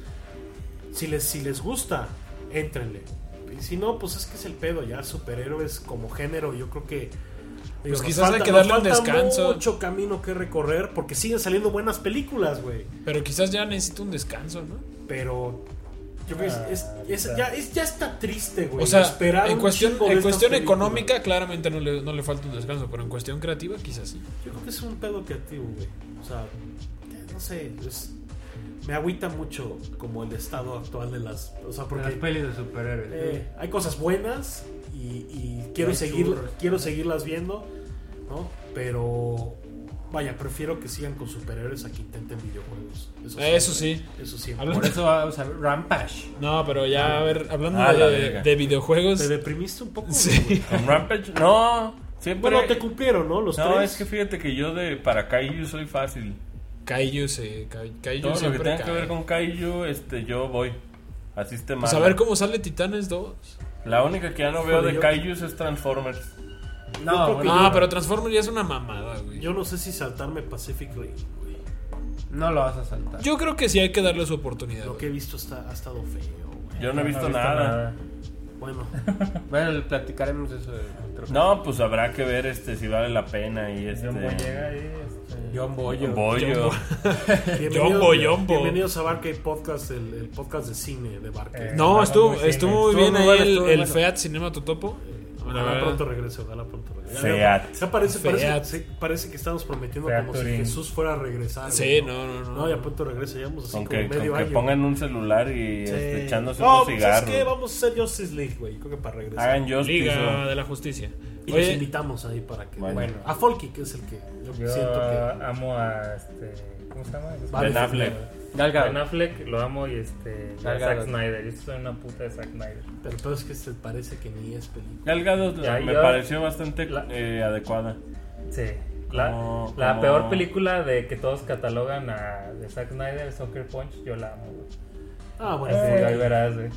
si les, si les gusta, éntrenle. Y si no, pues es que es el pedo, ya superhéroes como género, yo creo que digo, pues nos quizás falta, hay que darle nos un falta descanso. mucho camino que recorrer porque siguen saliendo buenas películas, güey. Pero quizás ya necesita un descanso, ¿no? Pero yo creo que es, es, es- ya, es, ya está triste, güey. O sea, esperar en un cuestión, chingo de en estas cuestión películas. económica, claramente no le, no le falta un descanso, pero en cuestión creativa, quizás sí. Yo creo que es un pedo creativo, güey. O sea, no sé, es- me agüita mucho como el estado actual de las... O sea, De porque las pelis de superhéroes. eh, hay cosas buenas y, y quiero, Hay seguir, churros. quiero seguirlas viendo, ¿no? Pero... Vaya, prefiero que sigan con superhéroes a que intenten videojuegos. Eso, Eso siempre, sí. Eso siempre. Hablando- Por eso vamos a ver Rampage. No, pero ya, a ver, hablando Ah, la de, verga. de videojuegos. ¿Te deprimiste un poco? Sí. güey? Con Rampage, no. Siempre. Bueno, te cumplieron, ¿no? Los no, tres. es que fíjate que yo de para Kaiju soy fácil. Kaiju se. Kai- Kaiju Todo lo que siempre tenga cae. que ver con Kaiju, este, yo voy. Así esté mal. Pues a ver cómo sale Titanes dos. La única que ya no veo Híjole, de yo- Kaijus es Transformers. Yo No, creo que bueno, No, pero Transformers ya es una mamada, güey. Yo no sé si saltarme Pacific Rim, güey. no lo vas a saltar. Yo creo que sí hay que darle su oportunidad. Lo güey. que he visto está, ha estado feo, güey. Yo no he visto nada. Bueno, Bueno, platicaremos eso de otro No, pues habrá que ver este si vale la pena y este. John Boy llega ahí. Este, John Boyo. Bollo. bienvenidos, Jumbo, Jumbo. bienvenidos a Barcade Podcast, el, el podcast de cine de Barcade. Eh, No, Ah, estuvo, muy fino. estuvo muy Estuvo bien muy ahí bueno, el, estuvo el bueno. Feat Cinema Totopo. La Ojalá verdad. pronto regrese, ojalá pronto regrese. Feat. Ya parece, parece, Feat. sí, parece que estamos prometiendo Feat como si Turing. Jesús fuera a regresar. Sí, güey, no, no, no. No, ya pronto regresa, llevamos así Con como que, medio con que año. pongan un celular y Sí. este, echándose No, unos pues cigarros. es que vamos a hacer Justice League, güey. Creo que para regresar. Hagan Justice. Liga o- de la Justicia. Y los Oye, invitamos ahí para que. Bueno. Bueno. A Folky, que es el que yo, Yo siento que. amo a este. ¿Cómo se llama? Vale, Ben Affleck. Gal Gadot. Ben Affleck, lo amo y este. Gal a Zack Gadot. Snyder. Yo soy una puta de Zack Snyder. Pero, pero es que se parece que ni es película. Gal Gadot Ya, me yo- pareció bastante la- eh, adecuada. Sí. La, Como- la como- peor película de que todos catalogan a de Zack Snyder, Soccer Punch, yo la amo. güey. Ah, bueno. Así, Folky. ahí verás, güey.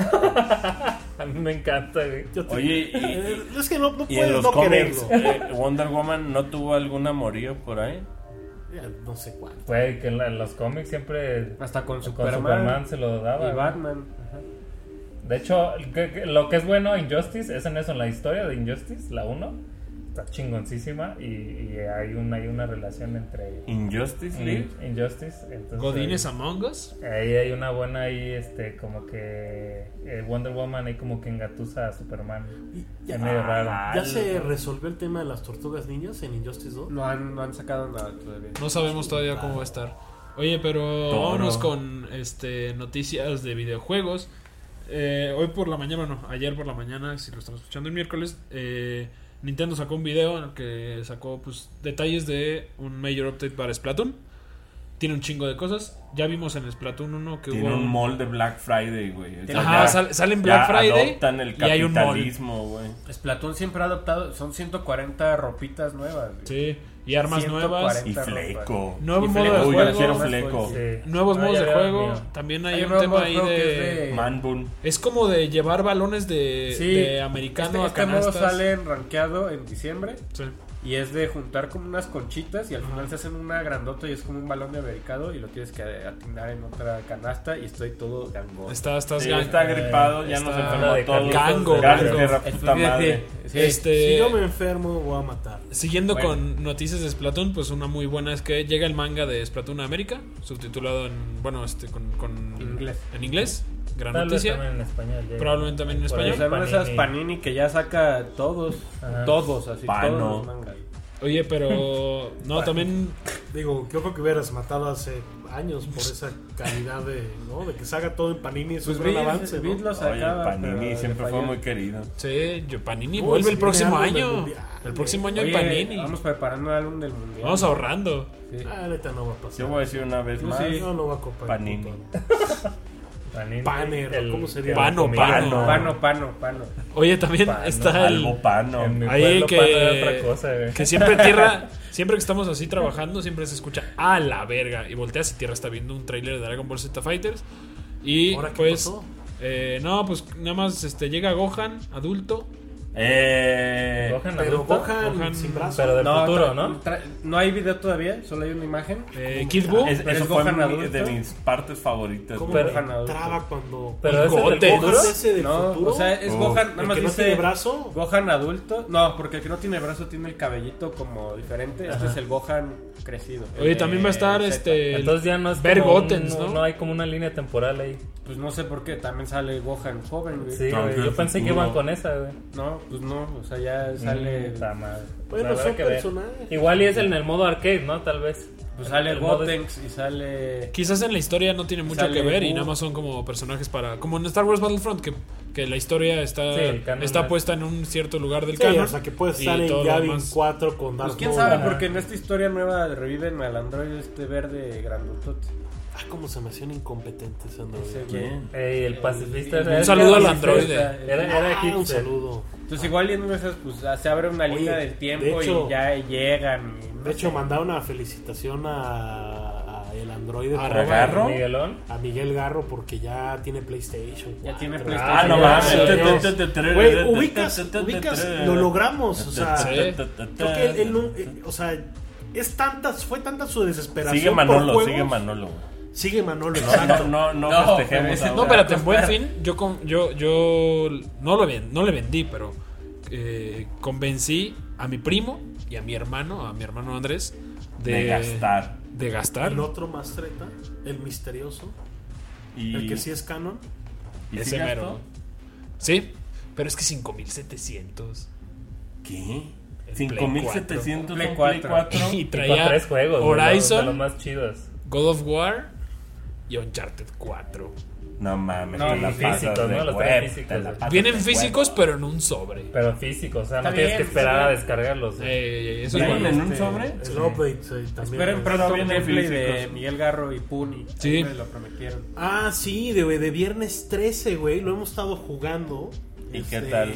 A mí me encanta, güey. Yo te- Oye, y, Eh, es que no, no y en puedes los no cómics, quererlo. eh, Wonder Woman no tuvo algún amorío por ahí. Ya, no sé cuál. Fue que en, la- en los cómics siempre Hasta con con Superman, Superman, se lo daba. y güey. Batman. Ajá. De hecho, que- que- lo que es bueno Injustice es en eso, en la historia de Injustice, la uno está chingoncísima y, y hay, una, hay una relación entre Injustice League. In- Injustice. Entonces, Godines ahí, Among Us. ahí hay una buena ahí, este, como que eh, Wonder Woman ahí como que engatusa a Superman. Y ya, Es medio raro. ¿Ya se resolvió el tema de las tortugas niñas en Injustice dos? No han, no han sacado nada todavía. No sabemos todavía cómo va a estar. Oye, pero Toro. vámonos con este noticias de videojuegos. Eh, hoy por la mañana, bueno, ayer por la mañana, si lo estamos escuchando el miércoles, eh, Nintendo sacó un video en el que sacó pues detalles de un major update para Splatoon. Tiene un chingo de cosas. Ya vimos en Splatoon uno que Tiene hubo un mall de Black Friday, güey. O sea, Ajá, ya- sale, sale en Black ya Friday adoptan el y hay un mall. capitalismo, güey. Splatoon siempre ha adoptado, son ciento cuarenta ropitas nuevas. güey. Sí, y armas ciento nuevas. Y ropas. fleco. Nuevo Y modo fleco. de Uy, yo juego. quiero fleco. Sí. Nuevos Ah, modos ya de veo, juego. mío. También hay, Hay un nuevo tema modo ahí de juego de... que es de- Man Bun. Es como de llevar balones de, Sí, de americano este, a este modo canastas. sale rankeado en diciembre. Sí. Y es de juntar como unas conchitas y al final se hacen una grandota y es como un balón de americano y lo tienes que atinar en otra canasta y estoy todo gango. Está, estás Sí, gan- está gripado, ya está nos enfermó de todos. gango, Ganas gango. de ra- puta madre. Sí. Este, Si yo me enfermo, voy a matar. Siguiendo Bueno. con noticias de Splatoon, pues una muy buena es que llega el manga de Splatoon a América, subtitulado en, bueno, este con, con Inglés. en inglés, gran Tal vez noticia. también en español. ya. Probablemente también en Por español. ahí O sea, una de esas Panini. Panini que ya saca todos, Ajá. todos, así, Pano. todos los mangas. Oye, pero no, también Digo, yo creo que hubieras matado hace años por esa calidad de, ¿no? De que se haga todo en Panini, es Pues un gran Beat- avance, Beat ¿no? lo Oye, sacaba, Panini pero siempre le fue falló. muy querido. sí, yo, Panini Uy, vuelve si el viene próximo álbum del año. mundial. El próximo año Oye, hay Panini. vamos preparando el álbum del mundial. Vamos ahorrando. Sí. Ah, neta no va a pasar. Yo voy a decir una vez Tú más. sí. Yo no voy a comprar. Panini. Panini, Panner, el- ¿cómo sería? Pano, comida. pano. Pano, pano, pano. Oye, también Pano, está el Algo pano. En mi ahí pueblo que, pano era otra cosa, güey. que siempre tierra, siempre que estamos así trabajando, siempre se escucha a la verga y volteas y tierra está viendo un tráiler de Dragon Ball Z Fighters y ¿Ahora qué pues pasó? eh, no, pues nada más este llega Gohan adulto. Eh. Gohan Pero adulto, Gohan, Gohan- sin brazo. pero del No, futuro, tra- ¿no? tra- no hay video todavía, solo hay una imagen. Eh, Kid Buu. Es- ¿Eres eso fue Gohan mi- adulto? de mis partes favoritas. ¿Cómo güey. Pero- Gohan adulto. traba cuando... Pero ese Goten. es del futuro. ¿Gohan ese del No, futuro? o sea, es Oh. Gohan, nada ¿El más que no dice tiene brazo? Gohan adulto. No, porque el que no tiene brazo tiene el cabellito como diferente. Este Ajá. es el Gohan crecido. Oye, el también de va a estar Z. este Entonces ya no es Ver como Gotens, un- ¿no? hay como una línea temporal ahí. Pues no sé por qué, también sale Gohan joven, güey. Sí, No, güey, que yo el pensé que futuro. iban con esa, güey. No, pues no, o sea, ya sale. Puta madre. Bueno, Habrá son que ver. personajes. Igual y es en el modo arcade, ¿no? Tal vez. Pues sale el modo- Gotenks y sale. quizás en la historia no tiene mucho Sale que ver y Buu. nada más son como personajes para como en Star Wars Battlefront que, que la historia está Sí, el canon está es- puesta en un cierto lugar del Sí, canon. o sea, que puedes y estar en todo lo Yavin demás. cuatro con Darth Pues quién Maul. sabe, Ajá. porque en esta historia nueva reviven al androide este verde grandotote. Ah, cómo se me hacían incompetentes ese androide. Ese, ¿Quién? Ey, el pacifista. Un era- saludo era al hipster. androide. Era, era Ah, un hipster. saludo. Entonces igual y en una de esas pues se abre una Oye, línea del tiempo de hecho- y ya llegan. y no De hecho, sé. mandaba una felicitación a, a el androide ¿A arroba- Garro? Miguelón. a Miguel Garro porque ya tiene PlayStation. Ya tiene cuatro. PlayStation. Ah, no Sí, mames. sí, Te- te- Güey, te- ubicas, te- te- te- ubicas, te- lo logramos. O sea, Sí. creo que él, él no- eh, o sea, es tantas, fue tanta su desesperación. Sigue por Manolo, juegos. sigue Manolo. güey. Sigue Manolo, No, exacto. no, no, no, No, festejemos pero ese- ahora. No, espérate, en buen fin, yo con- yo yo no lo ven- no le vendí, pero eh, convencí a mi primo y a mi hermano, a mi hermano Andrés de, De gastar. de gastar. El otro Mastreta, el misterioso, Y, el que sí es canon. y Ese sí gastó. mero. Sí, pero es que cinco mil setecientos. ¿Qué? El cinco mil Play setecientos Play Play cuatro. cuatro. Y Y con traía tres juegos. güey, Horizon, De los más chidos. God of War y Uncharted cuatro. No mames, No, te la y pasas físicos, de ¿no? Los web, traen físicos, te la güey. pasas Vienen de físicos, web. pero en un sobre. Pero físicos, o sea, Está no tienes bien, que esperar está a bien. descargarlos. güey. Eh, eso es ¿Vienen bueno. en un Este, sobre? El Sí. update sí, también. Esperen pronto un viene gameplay de físicos. Miguel Garro y Puni. Sí. Ahí me lo prometieron. Ah, sí, de, de viernes trece, güey. Lo hemos estado jugando. ¿Y Este, qué tal?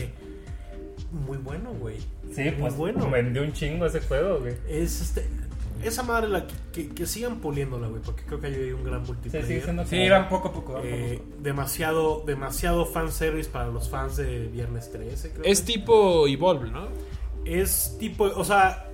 Muy bueno, güey. Sí, Muy pues bueno. vendió un chingo ese juego, güey. Es este. Esa madre, la que, que, que sigan puliéndola, güey. Porque creo que hay un gran Sí, multiplayer. sigue siendo Sí, como- van poco a poco. van poco a Eh, poco. demasiado, demasiado fanservice para los fans de Viernes trece, creo. Es que. tipo Evolve, ¿no? Es tipo, o sea,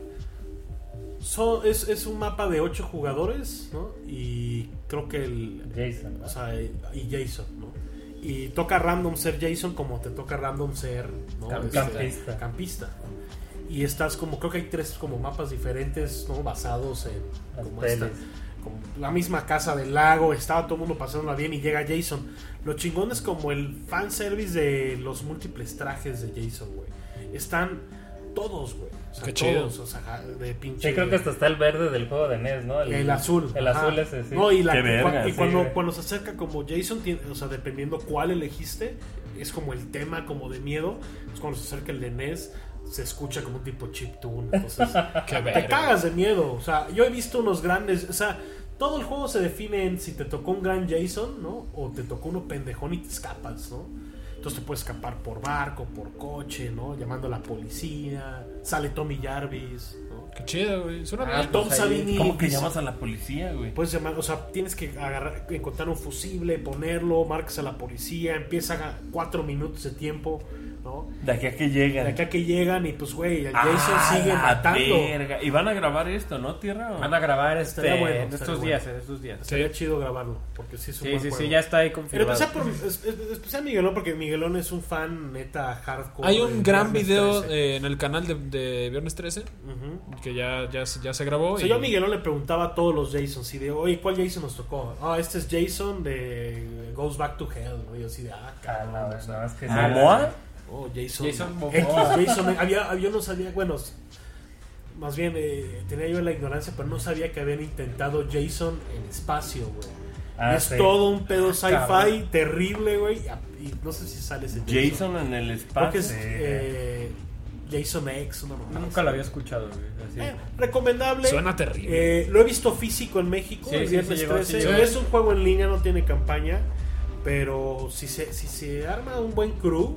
son- es, es un mapa de ocho jugadores, ¿no? Y creo que el, Jason, ¿no? o sea, y Jason, ¿no? Y toca random ser Jason como te toca random ser, ¿no? Cam- Este, campista. campista, ¿no? Y estás como, creo que hay tres como mapas diferentes, ¿no? Basados en Las como pelis. esta- como la misma casa del lago, estaba todo el mundo pasándola bien y llega Jason. Lo chingón es como el fanservice de los múltiples trajes de Jason, güey. Están todos, güey. O sea, Qué chido. todos, o sea, de pinche. Sí, creo que hasta está el verde del juego de N E S, ¿no? El azul. El ajá. azul ese, sí. No, y, la, Qué y verga, cua- y sí, cuando, güey. cuando se acerca como Jason, tiene- o sea, dependiendo cuál elegiste, es como el tema como de miedo. Es cuando se acerca el de N E S, se escucha como un tipo chiptune. Entonces, Qué te verga. cagas de miedo. O sea, yo he visto unos grandes. O sea, todo el juego se define en si te tocó un gran Jason, ¿no? O te tocó uno pendejón y te escapas, ¿no? Entonces te puedes escapar por barco, por coche, ¿no? Llamando a la policía. Sale Tommy Jarvis, ¿no? Qué chido, güey. Suena Ah, bien. Tom pues ahí- Savini. ¿Cómo que dice- llamas a la policía, güey? Puedes llamar, o sea, tienes que agarrar, encontrar un fusible, ponerlo, marcas a la policía, empieza a cuatro minutos de tiempo ¿no? De aquí a que llegan. De acá que llegan y pues, güey, el Ah, Jason sigue la matando. verga. Y van a grabar esto, ¿no, Tierra? Van a grabar este Estaría bueno, en estaría estos bueno. días, en estos días. Sería chido grabarlo, porque sí es un Sí, buen sí, juego. sí, ya está ahí Pero confirmado. empecé por es- es- especial Miguelón, porque Miguelón es un fan neta hardcore. Hay de un gran Viernes video trece. eh, en el canal de, de Viernes trece Ujú. que ya, ya, se- ya se grabó. O sea, y- yo a Miguelón le preguntaba a todos los Jasons y de, oye, ¿cuál Jason nos tocó? Ah, este es Jason de Goes Back to Hell, ¿no? Y yo así de, ah, Ah, cabrón. no, o sea, no, es que ¿Momoa? nada. oh, Jason. Jason Momoa. X, Jason, había, había- yo no sabía, bueno, más bien eh, tenía yo la ignorancia, pero no sabía que habían intentado Jason en espacio, güey. Ah, es sí. todo un pedo sci-fi cabrón. terrible, güey. Y, y no sé si sale ese Jason. Jason en el Creo que espacio. es Sí. eh, Jason X, una mamá. Nunca lo había escuchado, güey. Así. Eh, recomendable. Suena terrible. Eh, lo he visto físico en México, Sí, el sí, viernes sí llegó, sí trece. llegó. Es un juego en línea, no tiene campaña. Pero si se, si se arma un buen crew,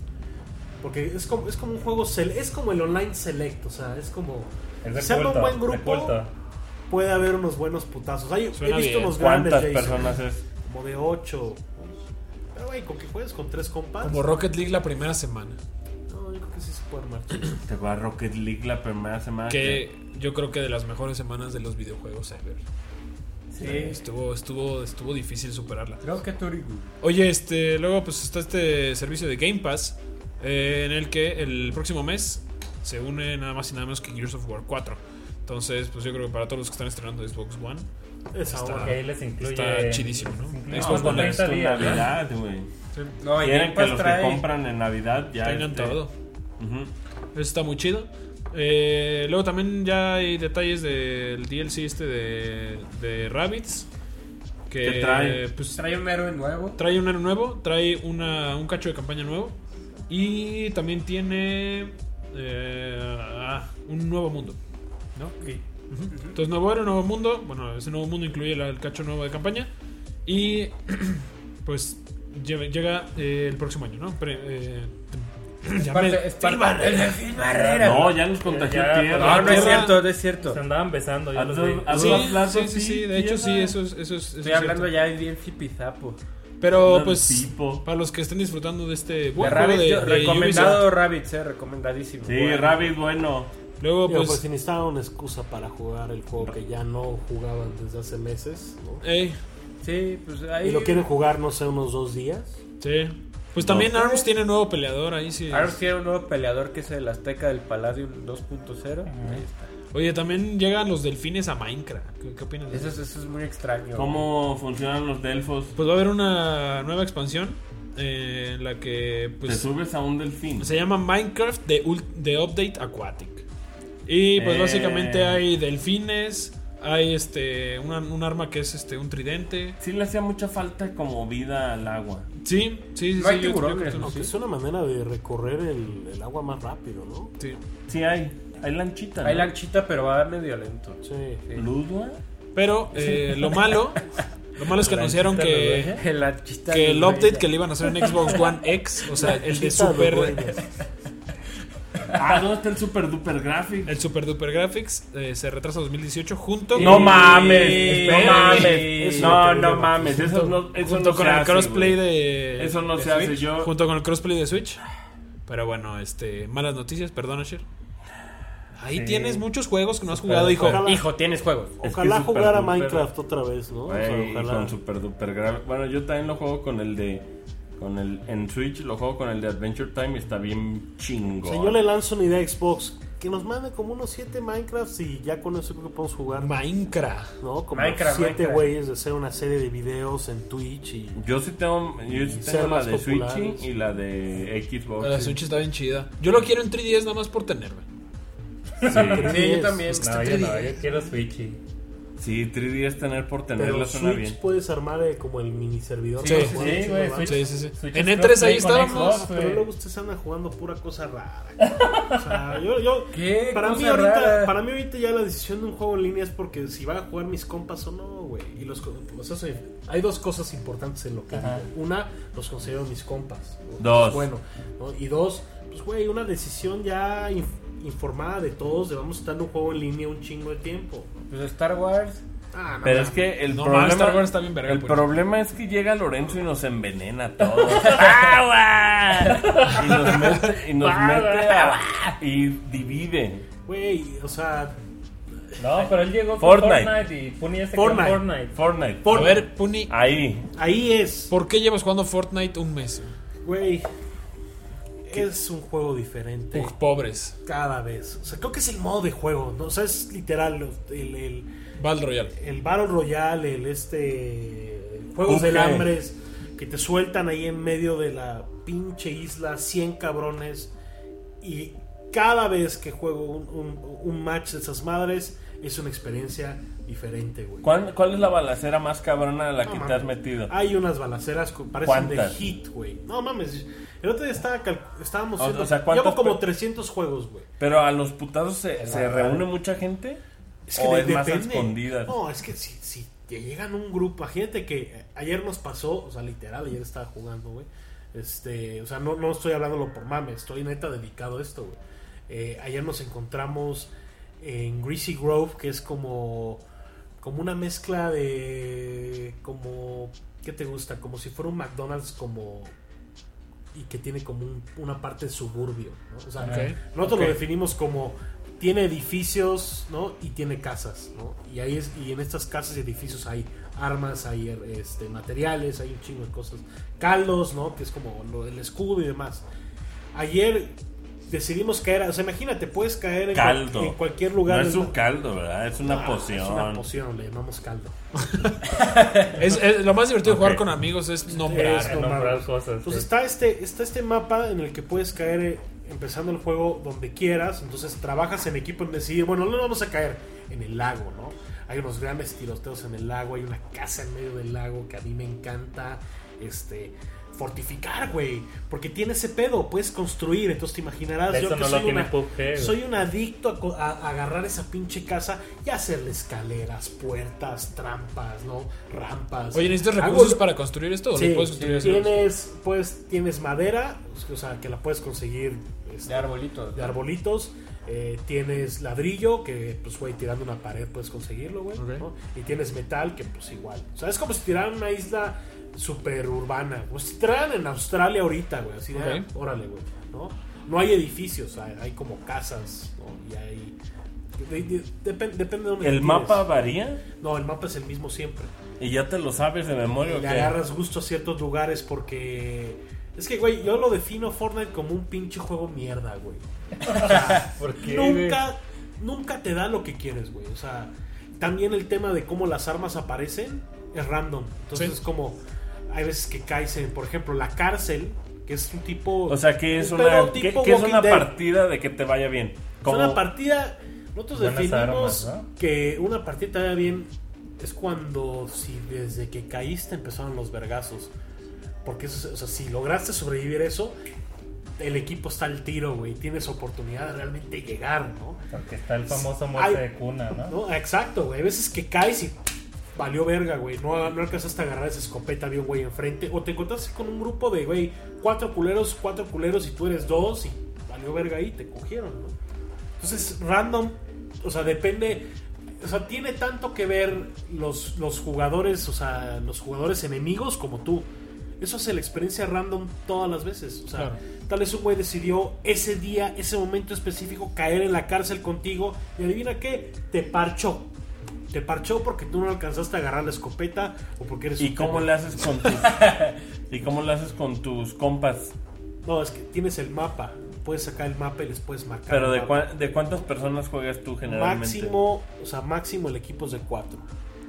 porque es como, es como un juego, sele- es como el online select, o sea, es como. Es de si se arma un culto, buen de grupo, culto. puede haber unos buenos putazos. Hay, he Suena visto bien. unos grandes ¿Cuántas Jason, personas es? como de ocho. Pero, güey, con que juegues con tres compas. Como Rocket League la primera semana. No, yo creo que sí se puede armar chido. Te va a Rocket League la primera semana. Que yo creo que de las mejores semanas de los videojuegos ever. Sí. Estuvo, estuvo, estuvo difícil superarla. Creo que Torigu. Oye, este, luego pues está este servicio de Game Pass, eh, en el que el próximo mes se une nada más y nada menos que Gears of War cuatro. Entonces, pues yo creo que para todos los que están estrenando Xbox One, Esa Está- hora. Que ahí les incluye. está chidísimo, ¿no? les incluye Xbox como One es treinta tu días, ¿no? Navidad, güey. No, y Quieren Game que Pass los trae... que compran en Navidad ya tengan este, todo. ujú. Eso está muy chido. Eh, luego también ya hay detalles del D L C este de, de Rabbids. Que ¿Qué trae? Pues, Trae un héroe nuevo. trae un héroe nuevo, trae una, un cacho de campaña nuevo. Y también tiene eh, ah, un nuevo mundo, ¿no? Ujú. Entonces, nuevo héroe, nuevo mundo. Bueno, ese nuevo mundo incluye la- el cacho nuevo de campaña. Y pues lle- llega eh, el próximo año, ¿no? Pre- eh, Es ya parte, me- es parte el Phil Barrera. No, ya nos contagió Ya, tierra. No, no es Tierra- cierto, no es cierto. Se andaban besando, ya los Haz- vi. haz- Sí, Hazlo sí, sí, así, sí, de hecho sí, tierra. eso es, eso es, eso Estoy es hablando cierto. ya de bien zipizapo. Pero No, pues tipo. para los que estén disfrutando de este De buen juego Rabbids, de, yo- de recomendado Ubisoft. Rabbids, eh, recomendadísimo. Sí, Bueno. Rabbit, bueno. Luego Digo, pues, pues si necesitaba una excusa para jugar el juego que ya no jugaban desde hace meses, ¿no? ey, Sí, pues ahí. Y lo quieren jugar, no sé, unos dos días. sí. Pues también No. ARMS tiene nuevo peleador ahí sí. Arms tiene un nuevo peleador que es el Azteca del Palladium dos punto cero. Ahí está. Oye, también llegan los delfines a Minecraft. ¿Qué, qué opinas de Eso eso? es, eso es muy extraño. ¿Cómo funcionan los delfos? Pues va a haber una nueva expansión eh, en la que Te pues subes a un delfín. se llama Minecraft de, ul- de Update Aquatic. Y pues Eh. básicamente hay delfines, hay este una- un arma que es este un tridente. Sí le hacía mucha falta como vida al agua. Sí, sí, sí. No hay sí, yo- yo tiburones, creo que ¿no? Aunque sí. es una manera de recorrer el, el agua más rápido, ¿no? Sí. Sí hay. Hay lanchita, ¿no? Hay lanchita, pero va medio lento. Sí. Sí. Ludua. Pero eh, lo malo, lo malo es que La anunciaron lanchita que, El lanchita que el de- update que le iban a hacer en Xbox One X, o sea, el de Chita Super, dueños. Ah, ¿dónde está el Super Duper Graphic? el Super Duper Graphics eh, se retrasa a dos mil dieciocho junto No con, mames, no Ey, mames. eso No, no no te mames. Eso no, eso junto no con se el hace, crossplay güey. de Eso no de se hace Switch, yo. junto con el crossplay de Switch. Pero bueno, este malas noticias, perdón, Asher. Ahí Sí. tienes muchos juegos que no has Super jugado, hijo. Ojalá. Hijo, tienes juegos. Es Ojalá que Super jugar a Duper- Minecraft otra vez, ¿no? O sea, Güey, y ojalá. con Super Duper Graphic. Bueno, yo también lo juego con el de. Con el. En Switch lo juego con el de Adventure Time y está bien O chingón. sea, yo le lanzo una idea a Xbox. Que nos mande como unos siete Minecrafts y ya con eso creo que podemos jugar. Minecraft. ¿No? Como Minecraft, siete Minecraft. güeyes de hacer una serie de videos en Twitch y. Yo sí tengo, yo sí Y ser tengo la más de Switch populares. y la de Xbox. La Switch está bien chida. Yo lo quiero en tres D S nada más por tenerme. Sí, Sí, yo también. Es que No, está yo no, tres D. yo quiero Switchy. sí, tres D es tener por tenerla Pero suena Switch bien. puedes armar eh, como el mini servidor. Sí, para sí, jugar sí, un chingo güey, de bandas. Sí, sí, sí. Switch En es E tres ahí crossplay con estábamos. Xbox, Pero güey. luego ustedes andan jugando pura cosa rara. O sea, yo, yo ¿Qué para cosa mí ahorita, rara? para mí ahorita ya la decisión de un juego en línea es porque si van a jugar mis compas o no, güey. Y los, o sea, soy- hay dos cosas importantes en lo que Ajá. digo. Una, los considero mis compas. ¿no? Dos. Pues bueno, ¿no? Y dos, pues güey, una decisión ya inf- informada de todos de vamos a estar en un juego en línea un chingo de tiempo. Pues Star Wars. Ah, no, Pero no, es que el No, problema Star Wars está bien verga, el por eso. problema es que llega Lorenzo y nos envenena a todos. ¡Agua! Y nos mete, y nos mete a, y divide. Güey, o sea, No, pero él llegó con Fortnite. Fortnite, y Puni ese Fortnite. con Fortnite. Fortnite. A ver, Puni, Ahí. ahí es, ¿por qué llevas jugando Fortnite un mes? güey, es un juego diferente Uf, pobres. cada vez. O sea, creo que es el modo de juego, ¿no? O sea, es literal el, el, Battle Royale. el Battle Royale, el este Juegos Ok. del Hambres, que te sueltan ahí en medio de la pinche isla, cien cabrones, y cada vez que juego un, un, un match de esas madres, es una experiencia diferente, güey. ¿Cuál, ¿Cuál es la balacera más cabrona a la No, que te mames. has metido? Hay unas balaceras que parecen de ¿Cuántas? hit, güey. No mames, el otro día estaba cal- estábamos O- haciendo- o sea, ¿cuántas llevo como pe- trescientos juegos, güey. Pero a los putazos se, se reúne mucha gente. Es que ¿O de- es más a depende. escondidas? No, es que si, si te llegan un grupo, imagínate que ayer nos pasó, o sea, literal, ayer estaba jugando, güey. Este, o sea, no, no estoy hablándolo por mame, estoy neta dedicado a esto, güey. Eh, ayer nos encontramos en Greasy Grove, que es como, como una mezcla de, como, ¿qué te gusta? Como si fuera un McDonald's como, y que tiene como un- una parte de suburbio, ¿no? O sea, Ok. nosotros Ok. lo definimos como tiene edificios, ¿no? Y tiene casas, ¿no? Y ahí es, y en estas casas y edificios hay armas, hay este, materiales, hay un chingo de cosas. Caldos, ¿no? Que es como lo del escudo y demás. Ayer decidimos caer, o sea, imagínate, puedes caer en, cual- Caldo. en cualquier lugar. No del es un ma- caldo, ¿verdad? Es una Ah, poción. Es una poción, le llamamos caldo. Es, es- lo más divertido de jugar Ok. con amigos es nombrar. Es- En nombrar cosas. Entonces sí. está este, está este mapa en el que puedes caer eh, empezando el juego donde quieras. Entonces trabajas en equipo en decidir, bueno, no vamos a caer en el lago, ¿no? Hay unos grandes tiroteos en el lago, hay una casa en medio del lago que a mí me encanta este fortificar, güey, porque tiene ese pedo, puedes construir, entonces te imaginarás De yo eso que no soy, lo tiene una, P U B G, güey. soy un adicto a, co- a- a agarrar esa pinche casa y hacerle escaleras, puertas, trampas, ¿no? Rampas. Oye, ¿necesitas Hago- recursos para construir esto o Sí, lo puedes construir así? tienes, pues, tienes madera, o sea, que la puedes conseguir este, De arbolitos. de arbolitos. Eh, tienes ladrillo, que pues, güey, tirando una pared puedes conseguirlo, güey. Ok. ¿no? Y tienes metal, que pues igual. O sea, es como si tiraran una isla super urbana. Pues si tiraran en Australia ahorita, güey. Así de, Ok. ah, órale, güey. ¿no? No hay edificios, hay, hay como casas, ¿no? Y hay. de- de- depende, depende de dónde ¿El te mapa tires. varía? No, el mapa es el mismo siempre. ¿Y ya te lo sabes de memoria o Le qué? agarras gusto a ciertos lugares porque es que, güey, yo lo defino Fortnite como un pinche juego mierda, güey. O sea, ¿Por qué, güey? nunca, nunca te da lo que quieres, güey. O sea, también el tema de cómo las armas aparecen es random. Entonces Sí. es como, hay veces que caes en, por ejemplo, la cárcel, que es un tipo... O sea, ¿qué es pero una, ¿qué, tipo qué es Walking una Dead. partida de que te vaya bien? Es Como- una partida. Nosotros Buenas definimos armas, ¿no? que una partida te vaya bien es cuando, si desde que caíste empezaron los vergazos. Porque eso, o sea, si lograste sobrevivir eso, el equipo está al tiro, güey. Tienes oportunidad de realmente llegar, ¿no? Porque está el famoso muerte Ay, de cuna, ¿no? ¿No? Exacto, güey. Hay veces que caes y valió verga, güey. No, no alcanzaste a agarrar esa escopeta, había un güey enfrente. O te encontraste con un grupo de, güey, cuatro culeros, cuatro culeros y tú eres dos y valió verga ahí, te cogieron, ¿no? Entonces, random, o sea, depende. O sea, tiene tanto que ver los, los jugadores, o sea, los jugadores enemigos como tú. Eso hace la experiencia random todas las veces. O sea, Claro. tal vez un güey decidió ese día, ese momento específico, caer en la cárcel contigo. Y adivina qué, te parchó. Te parchó porque tú no alcanzaste a agarrar la escopeta o porque eres ¿Y un cómo pendejo. le haces con tus ¿Y cómo le haces con tus compas? No, es que tienes el mapa. Puedes sacar el mapa y les puedes marcar. Pero el de, mapa. cua- de cuántas personas juegas tú generalmente? Máximo, o sea, máximo el equipo es de cuatro.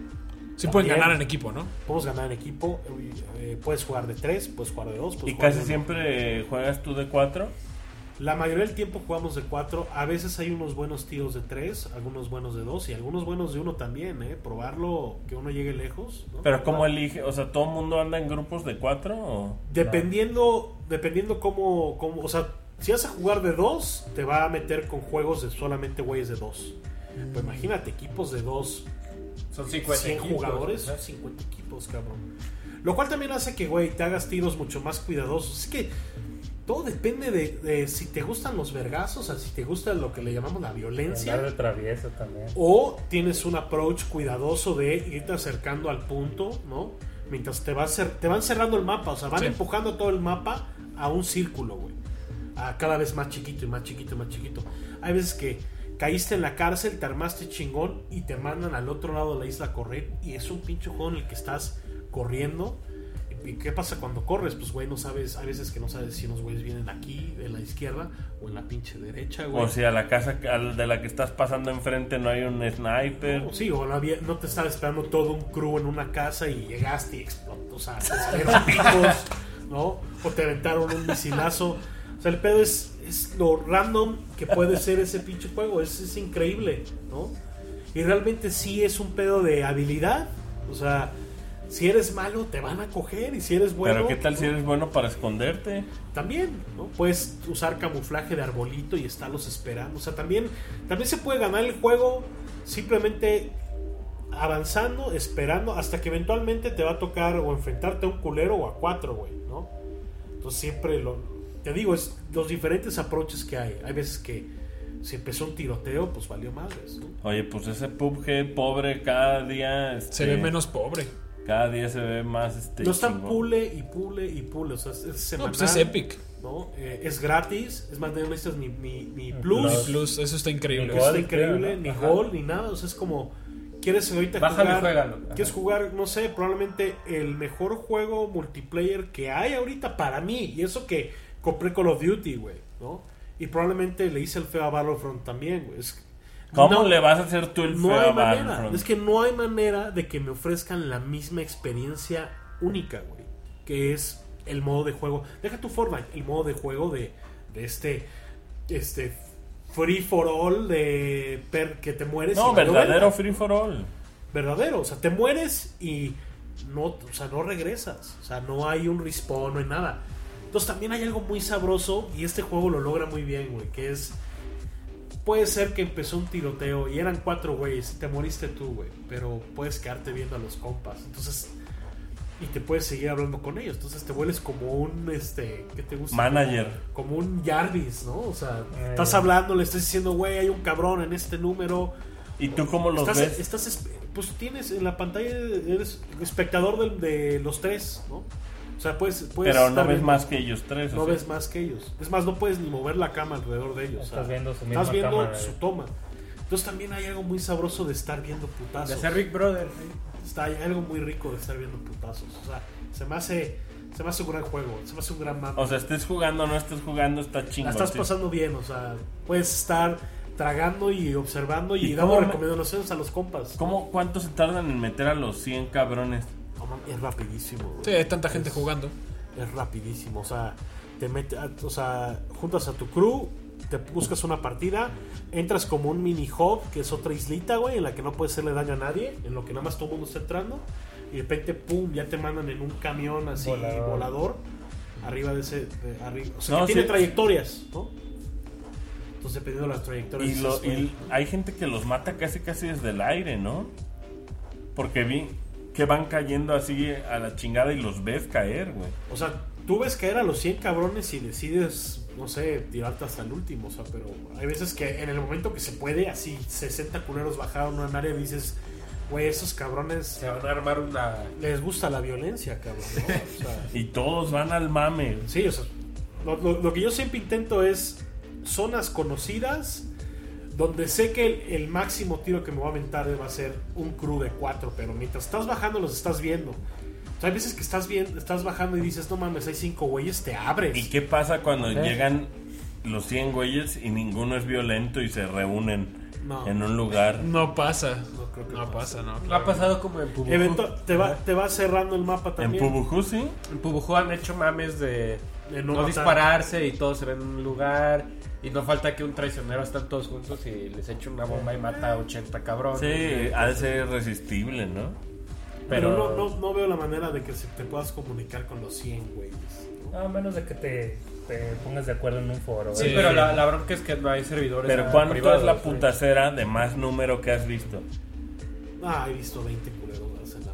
Sí pueden También. ganar en equipo, ¿no? Podemos ganar en equipo. eh, eh, puedes jugar de tres, puedes jugar de dos. puedes ¿Y jugar casi de uno. siempre juegas tú de cuatro? La mayoría del tiempo jugamos de cuatro. A veces hay unos buenos tiros de tres, algunos buenos de dos y algunos buenos de uno también, ¿eh? Probarlo, que uno llegue lejos, ¿no? Pero ¿cómo elige? O sea, ¿todo el mundo anda en grupos de cuatro? O? Dependiendo, dependiendo cómo, cómo, o sea, si vas a jugar de dos, te va a meter con juegos de solamente güeyes de dos. Pues imagínate, equipos de dos, Son cincuenta cien equipos, jugadores, ¿sabes? cincuenta equipos, cabrón. Lo cual también hace que, güey, te hagas tiros mucho más cuidadosos. Es que todo depende de, de si te gustan los vergazos, o sea, si te gusta lo que le llamamos la violencia. Andar de travieso también. O tienes un approach cuidadoso de irte acercando al punto, ¿no? Mientras te, va a cer- te van cerrando el mapa, o sea, van Sí. empujando todo el mapa a un círculo, güey. A cada vez más chiquito y más chiquito y más chiquito. Hay veces que caíste en la cárcel, te armaste chingón y te mandan al otro lado de la isla a correr. Y es un pinche juego en el que estás corriendo. ¿Y qué pasa cuando corres? Pues, güey, no sabes, hay veces que no sabes si unos güeyes vienen aquí, en la izquierda o en la pinche derecha, güey. O si a la casa al- de la que estás pasando enfrente no hay un sniper. No, sí, o no, había, no te estaba esperando todo un crew en una casa y llegaste y explotó, o sea, te salieron picos, ¿no? O te aventaron un misilazo. O sea, el pedo es, es lo random que puede ser ese pinche juego, es, es increíble, ¿no? Y realmente sí es un pedo de habilidad, o sea, si eres malo te van a coger y si eres bueno... Pero qué tal ¿no? si eres bueno para esconderte. También, ¿no? Puedes usar camuflaje de arbolito y estarlos esperando. O sea, también, también se puede ganar el juego simplemente avanzando, esperando, hasta que eventualmente te va a tocar o enfrentarte a un culero o a cuatro, güey, ¿no? Entonces siempre lo... Te digo, es los diferentes approaches que hay. Hay veces que si empezó un tiroteo, pues valió madres, ¿no? Oye, pues ese P U B G pobre cada día... Este, Se ve menos pobre. Cada día se ve más... Este, No están chingón. pule y pule y pule, o sea, es, es No, semanal, pues es Epic. ¿no? Eh, es gratis, es más, no necesitas ni, ni, ni Plus. plus. Plus, eso está increíble. Ni Está Gold, increíble, creo, ¿no? ni Ajá. gol, ni nada. O sea, es como, ¿quieres ahorita Bájalo y jugar? juégalo. Ajá. ¿Quieres jugar, no sé, probablemente el mejor juego multiplayer que hay ahorita para mí? Y eso que compré Call of Duty, güey, ¿no? Y probablemente le hice el feo a Battlefront también, güey. Es- ¿Cómo no- le vas a hacer tú el no feo hay a manera. Battlefront? Es que no hay manera de que me ofrezcan la misma experiencia única, güey. Que es el modo de juego. Deja tu Fortnite, el modo de juego de, de este, este free for all de per, que te mueres. No, y valió verdadero verga. free for all. Verdadero, o sea, te mueres y no, o sea, no regresas. O sea, no hay un respawn, no hay nada. Entonces también hay algo muy sabroso y este juego lo logra muy bien, güey, que es... Puede ser que empezó un tiroteo y eran cuatro güeyes y te moriste tú, güey, pero puedes quedarte viendo a los compas. Entonces, y te puedes seguir hablando con ellos. Entonces te vuelves como un, este, ¿qué te gusta? Manager. Como, como un Jarvis, ¿no? O sea, Eh. estás hablando, le estás diciendo, güey, hay un cabrón en este número. ¿Y tú cómo los Estás, ves? estás esp- pues tienes en la pantalla, eres espectador del- de, los tres, ¿no? O sea, puedes, puedes Pero no estar ves viendo- más que ellos tres. no ¿o sí? ves más que ellos. Es más, no puedes ni mover la cama alrededor de ellos. Estás o sea, viendo su misma estás viendo cámara, su eh. toma. Entonces también hay algo muy sabroso de estar viendo De putazos. hacer Big Brother. Está, hay algo muy rico de estar viendo putazos. O sea, se me hace, se me hace un gran juego. Se me hace un gran mapa. O sea, estés jugando o no estés jugando, está la chingón. estás sí. pasando bien. O sea, puedes estar tragando y observando y, ¿Y dando cómo me- recomendaciones a los compas. ¿Cómo, ¿Cuánto se tardan en meter a los cien cabrones? No, mames, es rapidísimo. güey. Sí, hay tanta gente Es- jugando. Es rapidísimo, o sea, te metes, o sea, juntas a tu crew, te buscas una partida, entras como un mini hub, que es otra islita, güey, en la que no puedes hacerle daño a nadie, en lo que nada más todo el mundo está entrando, y de repente, pum, ya te mandan en un camión así, volador, Volador. arriba de ese, de arriba, o sea, No, que tiene sí. trayectorias, ¿no? Entonces, dependiendo de las trayectorias, Y, lo- dices, güey, y hay gente que los mata casi casi desde el aire, ¿no? Porque vi que van cayendo así a la chingada y los ves caer, güey. o sea, tú ves caer a los cien cabrones y decides, no sé, tirarte hasta el último, o sea, pero hay veces que en el momento que se puede, así sesenta culeros bajaron a un área y dices, güey, esos cabrones Se van a armar una. les gusta la violencia, cabrón, ¿no? O sea, Y todos van al mame. sí, o sea, lo, lo- lo que yo siempre intento es zonas conocidas donde sé que el, el máximo tiro que me voy a aventar va a ser un crew de cuatro, pero mientras estás bajando los estás viendo. O sea, hay veces que estás viendo, estás bajando y dices, no mames, hay cinco güeyes, te abres. ¿Y qué pasa cuando Ok. llegan los cien güeyes y ninguno es violento y se reúnen No. en un lugar? No pasa. No creo que No pase. pasa, no. Ha claro. pasado como en Pubujú. Evento- te, va, te va cerrando el mapa En también. Pubujú, sí. En Pubujú han hecho mames de De no, no matar. dispararse y todos se ven en un lugar. Y no falta que un traicionero están todos juntos y les eche una bomba y mata a ochenta cabrones. Sí, ha de ser irresistible, ¿no? Pero Pero no, no, no veo la manera de que se te puedas comunicar con los cien güeyes. ¿no? A menos de que te, te pongas de acuerdo en un foro. Sí, Sí. pero la, la bronca es que no hay servidores. Pero ah, ¿cuánto privados, es la güey. putacera de más número que has visto? Ah, he visto veinte culeros en la madre. O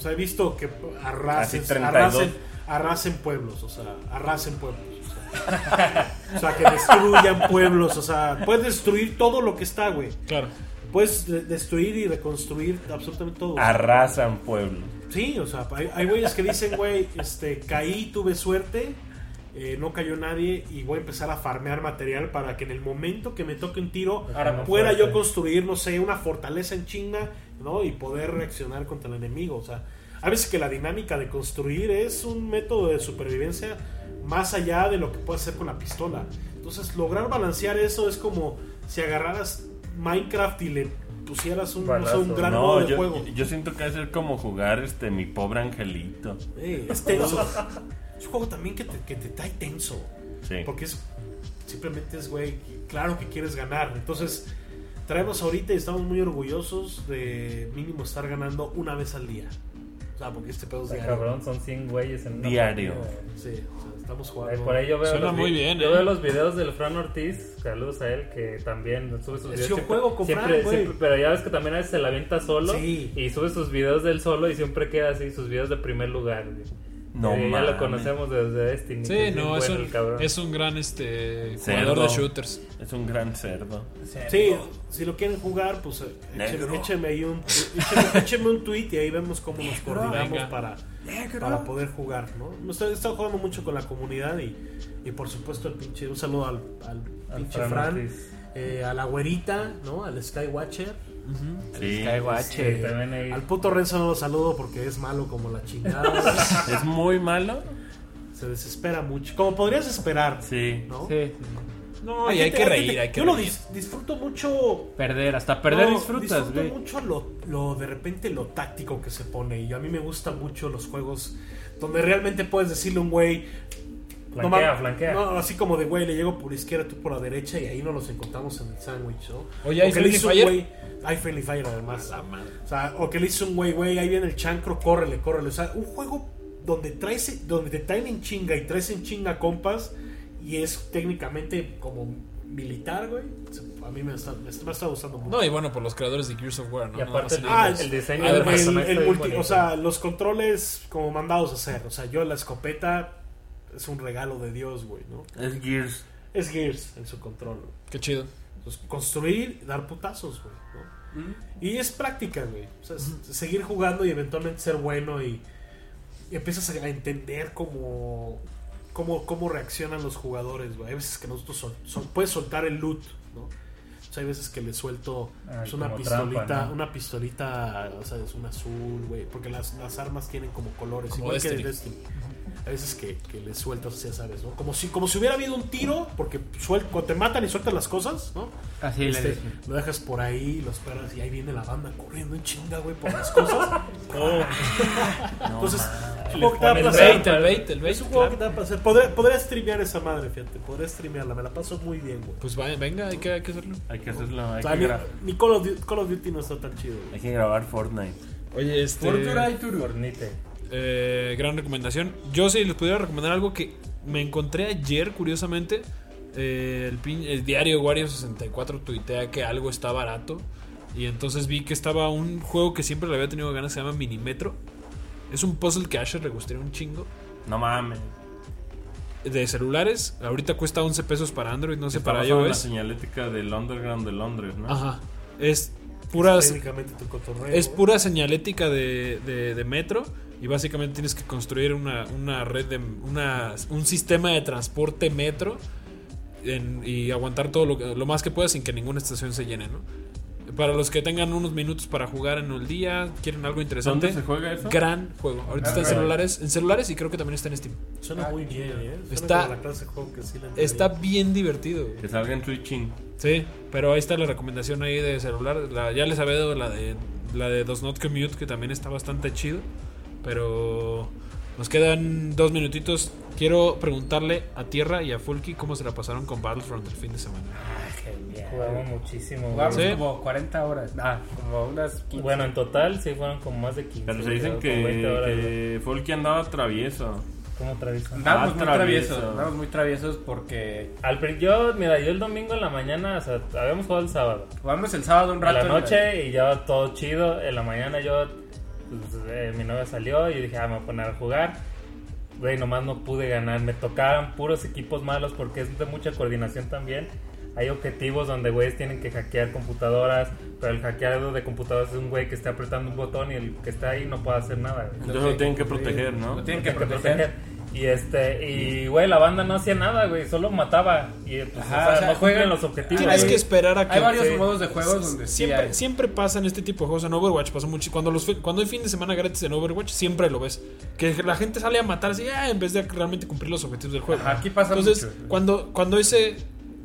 sea, he visto que arrasen, Casi treinta y dos. arrasen, arrasen pueblos, o sea, arrasen pueblos. O sea, o sea, que destruyan pueblos, o sea, puedes destruir todo lo que está, güey. Claro. Puedes de- destruir y reconstruir absolutamente todo. O sea, Arrasan pueblo. sí, o sea, hay, hay güeyes que dicen, güey, este, caí, tuve suerte, eh, no cayó nadie y voy a empezar a farmear material para que en el momento que me toque un tiro Ahora pueda fuerte. yo construir, no sé, una fortaleza en China, ¿no? Y poder reaccionar contra el enemigo. O sea, a veces que la dinámica de construir es un método de supervivencia más allá de lo que puedes hacer con la pistola. Entonces, lograr balancear eso es como si agarraras Minecraft y le pusieras un, no sé, un gran modo No, de yo, juego. yo siento que va a ser como jugar este mi pobre angelito. Eh, es tenso. Es un juego también que te, que te trae tenso. Sí. Porque es simplemente es, güey, claro que quieres ganar. Entonces, traemos ahorita y estamos muy orgullosos de mínimo estar ganando una vez al día. O sea, porque este pedo es Está diario. cabrón, son cien güeyes en una Diario. partida. Sí, o sea, estamos Ahí jugando. por ahí yo veo Suena los muy vi- bien, yo ¿eh? veo los videos del Fran Ortiz, saludos a él, que también sube sus Es videos. yo siempre- juego con siempre- Fran, güey. siempre- pero ya ves que también a veces se la avienta solo Sí. y sube sus videos del solo y siempre queda así, sus videos de primer lugar. güey. No Eh, ya lo mames. conocemos desde Destiny. que Sí, es bien no, es bueno un, el cabrón. es un gran este Cerdo. jugador de shooters. Es un gran cerdo. Sí, si lo quieren jugar, pues eh, Negro. échenme, échenme ahí un, échenme, échenme un tweet y ahí vemos cómo nos coordinamos Venga. para, para poder jugar, ¿no? Hemos estado- he estado jugando mucho con la comunidad y, y por supuesto el pinche, un saludo al, al Al pinche Fran Fran, Ortiz. eh, a la güerita, ¿no? Al Skywatcher, Sí. Sí, también ahí. al puto Renzo no lo saludo porque es malo como la chingada, Es muy malo. se desespera mucho, como podrías esperar, Sí. ¿no? Sí. No, y hay gente- que reír, gente- hay que Yo lo reír. dis- disfruto mucho. Perder, hasta perder No, disfrutas, disfruto güey. mucho lo, lo de repente lo táctico que se pone. Y a mí me gustan mucho los juegos donde realmente puedes decirle a un güey. Flanquea, mames, flanquea. No, así como de güey, le llego por izquierda, tú por la derecha y ahí nos los encontramos en el sándwich, ¿no? Oye, ¿hay O que le Friendly hizo un Fire? güey- Hay Friendly Fire además. O sea, o que le hizo un güey, güey, ahí viene el chancro, córrele, córrele. O sea, un juego donde traes, donde te traen en chinga y traes en chinga compas y es técnicamente como militar, güey. A mí me está, me está, me está gustando mucho. No, y bueno, por los creadores de Gears of War, ¿no? Y aparte No, el, no, Ah, el, es- el diseño Ah, del el- personaje el está bien multi- bonito. o sea, los controles como mandados a hacer. O sea, yo la escopeta es un regalo de Dios, güey, ¿no? Es Gears. Es Gears en su control. güey. qué chido. Pues, construir, dar putazos, güey, ¿no? Y es práctica, güey. O sea, es seguir jugando y eventualmente ser bueno y, y empiezas a entender cómo, cómo, cómo reaccionan los jugadores, güey. Hay veces que nosotros sol- sol- puedes soltar el loot, ¿no? O sea, hay veces que le suelto Ah, pues, una como pistolita, trampa, ¿no? una pistolita, o sea, es un azul, güey, porque las, las armas tienen como colores, Como igual Destiny. que Destiny. Hay veces que, que le sueltas, ya sabes, ¿no? Como si, como si hubiera habido un tiro, porque suel- cuando te matan y sueltas las cosas, ¿no? Así le Este, dicen. lo dejas por ahí, lo esperas y ahí viene la banda corriendo en chinga, güey, por las cosas. Entonces, es un juego que te da pones placer. bait, el bait, el bait, Es un juego que claro. te da placer. Podré, podré streamear esa madre, fíjate. Podré streamearla, me la paso muy bien, güey. Pues va- venga, hay que, hay que hacerlo. Hay que hacerlo. Hay, O sea, que, ni, gra- ni Call, of Duty, Call of Duty no está tan chido, güey. hay que grabar Fortnite. Oye, este... Fornite. Eh, gran recomendación. Yo si les pudiera recomendar algo que me encontré ayer, curiosamente. eh, el, pin- el diario Wario sesenta y cuatro tuitea que algo está barato. Y entonces vi que estaba un juego que siempre le había tenido ganas, se llama Minimetro. Es un puzzle que a Asher le gustaría un chingo. No mames. De celulares. Ahorita cuesta once pesos para Android, no sé Está para basado en la iOS. señalética del Underground de Londres, ¿no? Ajá. Es puras... Técnicamente tu cotorreo. Es güey. pura señalética de, de, de metro y básicamente tienes que construir una, una red de una, un sistema de transporte metro en- y aguantar todo lo, que- lo más que puedas sin que ninguna estación se llene, ¿no? Para los que tengan unos minutos para jugar en el día, quieren algo interesante. ¿Dónde se juega eso? Gran juego. Ahorita está en celulares, en celulares y creo que también está en Steam. Suena muy bien, ¿eh? Suena Está- como la clase de juego que sí le entraría. Está bien divertido. güey. Que salga en Twitching. Sí, pero ahí está la recomendación ahí de celular. La- ya les había dado la de la de Does Not Commute, que también está bastante chido. Pero nos quedan dos minutitos. Quiero preguntarle a Tierra y a Fulky cómo se la pasaron con Battlefront el fin de semana. Ah, genial. Jugamos muchísimo. güey. Jugamos Sí. como cuarenta horas. Ah, como unas quince. Bueno, en total sí fueron como más de quince. Pero se dicen como que, veinte horas, güey. que Folky andaba travieso. ¿Cómo travieso? Andamos Ah, muy travieso. traviesos. Andamos muy traviesos porque Al pri- yo, mira, yo el domingo en la mañana, o sea, habíamos jugado el sábado. jugamos el sábado un En rato. la en noche y ya todo chido. En la mañana yo Pues, eh, mi novia salió y yo dije, ah, me voy a poner a jugar. Güey, nomás no pude ganar. Me tocaban puros equipos malos porque es de mucha coordinación también. Hay objetivos donde güeyes tienen que hackear computadoras, pero el hackeado de computadoras es un güey que está apretando un botón y el que está ahí no puede hacer nada. Güey. Entonces lo tienen que proteger, ¿no? Lo tienen que proteger. Y este, y güey, la banda no hacía nada, güey, solo mataba. Y pues, Ajá, o sea, o sea, no juegan los objetivos. Tienes güey. que esperar a que... Hay varios Sí. modos de juegos donde sí Siempre, hay. siempre pasa en este tipo de juegos. En Overwatch pasa mucho. Cuando, los, fi- cuando hay fin de semana gratis en Overwatch, siempre lo ves. Que la gente sale a matar así, ah, en vez de realmente cumplir los objetivos del juego. Ajá, aquí pasa Entonces, mucho. cuando, cuando ese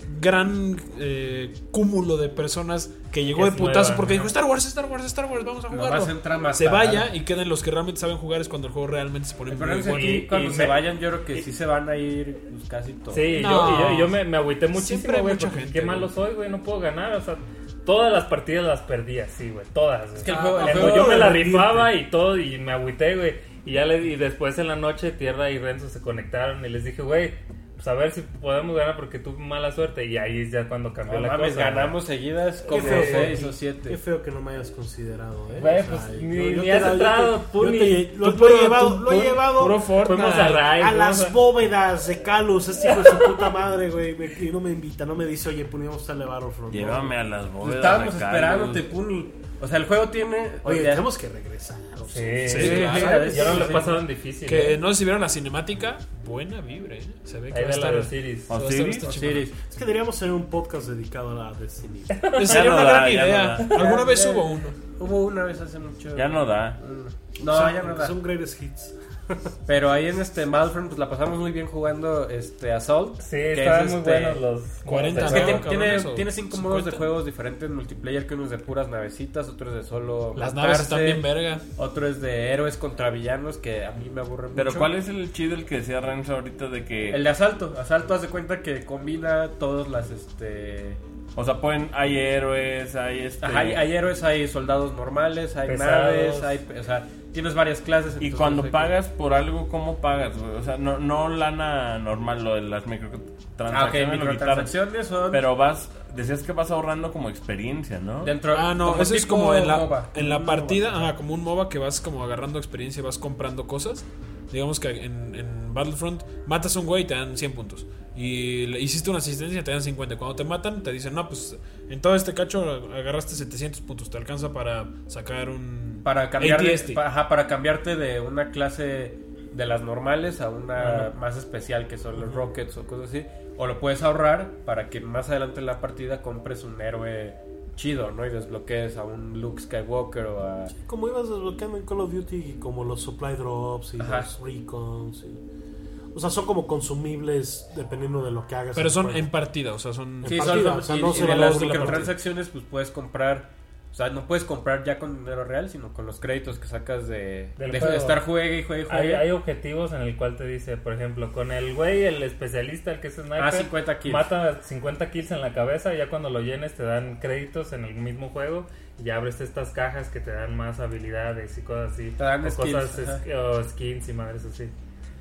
gran eh, cúmulo de personas que llegó Que de es putazo nueva, porque ajá. dijo Star Wars, Star Wars, Star Wars, vamos a Nomás jugarlo. entra a matar. Se vaya y queden los que realmente saben jugar es cuando el juego realmente se pone El muy problema es que bueno. aquí, Y- cuando y se me- vayan, yo creo que y- sí se van a ir pues, casi todos. Sí, No. yo, y yo, y yo me, me agüité Siempre muchísimo, hay güey, mucha porque gente, qué malo güey. soy, güey, no puedo ganar, o sea, todas las partidas las perdí así, güey, todas. güey. Es que el juego- el Cuando juego yo me de la rendirte. rifaba y todo, y me agüité, güey, y ya le y después en la noche Tierra y Renzo se conectaron y les dije, güey, pues a ver si podemos ganar porque tuve mala suerte, y ahí es ya cuando cambió No la mames, cosa. ganamos seguidas como Qué feo, seis Jorge. o siete. Qué feo que no me hayas considerado, ¿eh? Güey, O sea, pues, yo- ni- yo ni te has da- yo entrado, te- tú yo ni- te- Lo Tú lo he puro- llevado, tú- lo he puro- llevado puro Fortnite. Fuimos a Rai, a fuimos las a- bóvedas de Calus, este hijo de su puta madre, güey, me- y no me invita, no me dice, oye, poníamos a elevar Battlefront. Llévame a las bóvedas. Estábamos de Carlos. esperándote, Puni. O sea, el juego tiene. Oye, ya- tenemos que regresar. o Sí, sea, sí, Sí, claro. ¿sabes? Yo no Sí, lo he sí. pasado en difícil. Que ¿eh? no sé si vieron la cinemática, buena vibra, ¿eh? Se ve que Ahí va a de la estar... de Osiris. se va a estar- ¿Osiris? está chingón. Osiris. Es que deberíamos hacer un podcast dedicado a la Destiny. Pues sería Ya no una da, gran ya idea. no da. Alguna vez Ya- hubo uno. Hubo una vez hace mucho. Ya no da. No, Son- ya no da. Son greatest hits. Pero ahí en este Battlefront pues la pasamos muy bien jugando este Assault. Sí, que estaban es, muy este, buenos los... cuarenta, Es que ¿no? tiene, cabrón, tiene, eso. tiene cinco modos de cincuenta. juegos diferentes multiplayer, que uno es de puras navecitas, otro es de solo Las matarse, naves están bien verga. otro es de héroes contra villanos, que a mí me aburre mucho. Pero ¿cuál es el chido el que decía Renzo ahorita de que... El de asalto. Asalto, haz de cuenta que combina todas las este O sea, pueden... Hay héroes, hay este... Ajá, hay, hay héroes, hay soldados normales, hay Pesados. naves, hay, o sea, tienes varias clases. Y entonces cuando hay que- pagas por algo, ¿cómo pagas, güey? O sea, no, no lana normal, lo de las Ah, ok, microtransacciones. lo quitaron. microtransacciones son Pero vas... Decías que vas ahorrando como experiencia, ¿no? dentro. Ah, no, como eso es tipo como en la, MOBA. en la Un partida, MOBA. ah, como un MOBA que vas como agarrando experiencia, vas comprando cosas. Digamos que en, en Battlefront matas a un güey y te dan cien puntos. Y le hiciste una asistencia y te dan cincuenta. Cuando te matan, te dicen, no, pues en todo este cacho agarraste setecientos puntos. Te alcanza para sacar un Para cambiar de- A T S T. pa- ajá, para cambiarte de una clase de las normales a una más especial que son los Rockets o cosas así. O lo puedes ahorrar para que más adelante en la partida compres un héroe chido, ¿no? Y desbloquees a un Luke Skywalker o a... Como ibas desbloqueando en Call of Duty, como los supply drops y Ajá. los recons. y- O sea, son como consumibles dependiendo de lo que hagas. Pero el son juego. en partida, o sea, son... Sí, partida, son, o sea, y, no y se de van las los de la microtransacciones pues puedes comprar, o sea, no puedes comprar ya con dinero real, sino con los créditos que sacas de, Del de juego. estar juegue y juegue y Hay, juegue. hay objetivos en el cual te dice, por ejemplo, con el güey, el especialista, el que es sniper, Ah, cincuenta kills. mata cincuenta kills en la cabeza, y ya cuando lo llenes te dan créditos en el mismo juego, y ya abres estas cajas que te dan más habilidades y cosas así. Te dan o skills, cosas, ajá. es- o skins y madres así.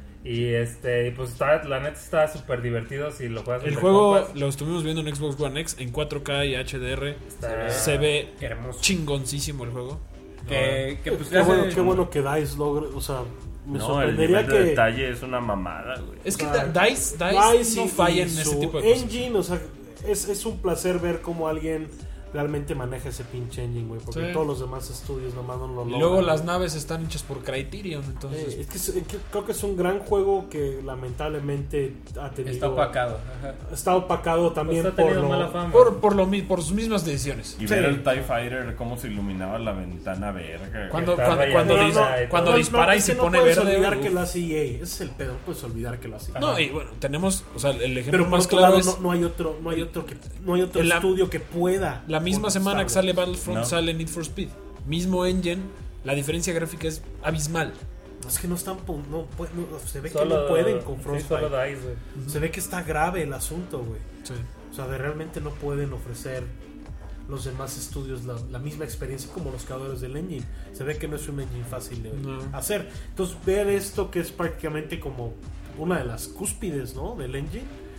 Y este, y pues está, la neta está súper divertido si lo juegas El entre juego compas. lo estuvimos viendo en Xbox One X en cuatro K y H D R. Está- Se ve Hermoso. chingoncísimo el juego. Que, que pues Qué hace- bueno, qué bueno que DICE logre. O sea, me No, el sorprendería nivel de que. detalle es una mamada, güey. Es que O sea, Da- DICE, DICE, DICE no y- falla y en su este tipo de cosas. engine, o sea, es, es un placer ver cómo alguien realmente maneja ese pinche engine, güey. Porque Sí. todos los demás estudios nomás no lo Y logran. luego las naves están hechas por Criterion, entonces... Eh, es que es- es que creo que es un gran juego que lamentablemente ha tenido. está opacado. Ajá. Está opacado también Pues ha por tenido lo. mala fama. Por, por, lo, mi- por sus mismas decisiones. Y Sí. ver el TIE Fighter, cómo se iluminaba la ventana verga. Cuando, Está cuando, cuando, rayadita dis- y todo. cuando No, dispara no, y es se que no pone puedes verde. olvidar uf. que lo hace E A. Ese es el pedo, no puedes olvidar que lo hace E A. No, y bueno, tenemos, o sea, el ejemplo Pero por más otro claro lado, es no, no hay otro, no hay otro que, no hay otro En la- estudio que pueda. la misma semana que contestarlo. sale Battlefront, No. sale Need for Speed. Mismo engine, la diferencia gráfica es abismal. Es que no están, pu- no, puede- no, se ve que Solo- no pueden con sí, Frostbite. solo DICE, güey. Se ve que está grave el asunto, güey. Sí. O sea, de realmente no pueden ofrecer los demás estudios la, la misma experiencia como los creadores del engine. Se ve que no es un engine fácil de No. hacer. Entonces, ver esto que es prácticamente como una de las cúspides, ¿no? Del engine,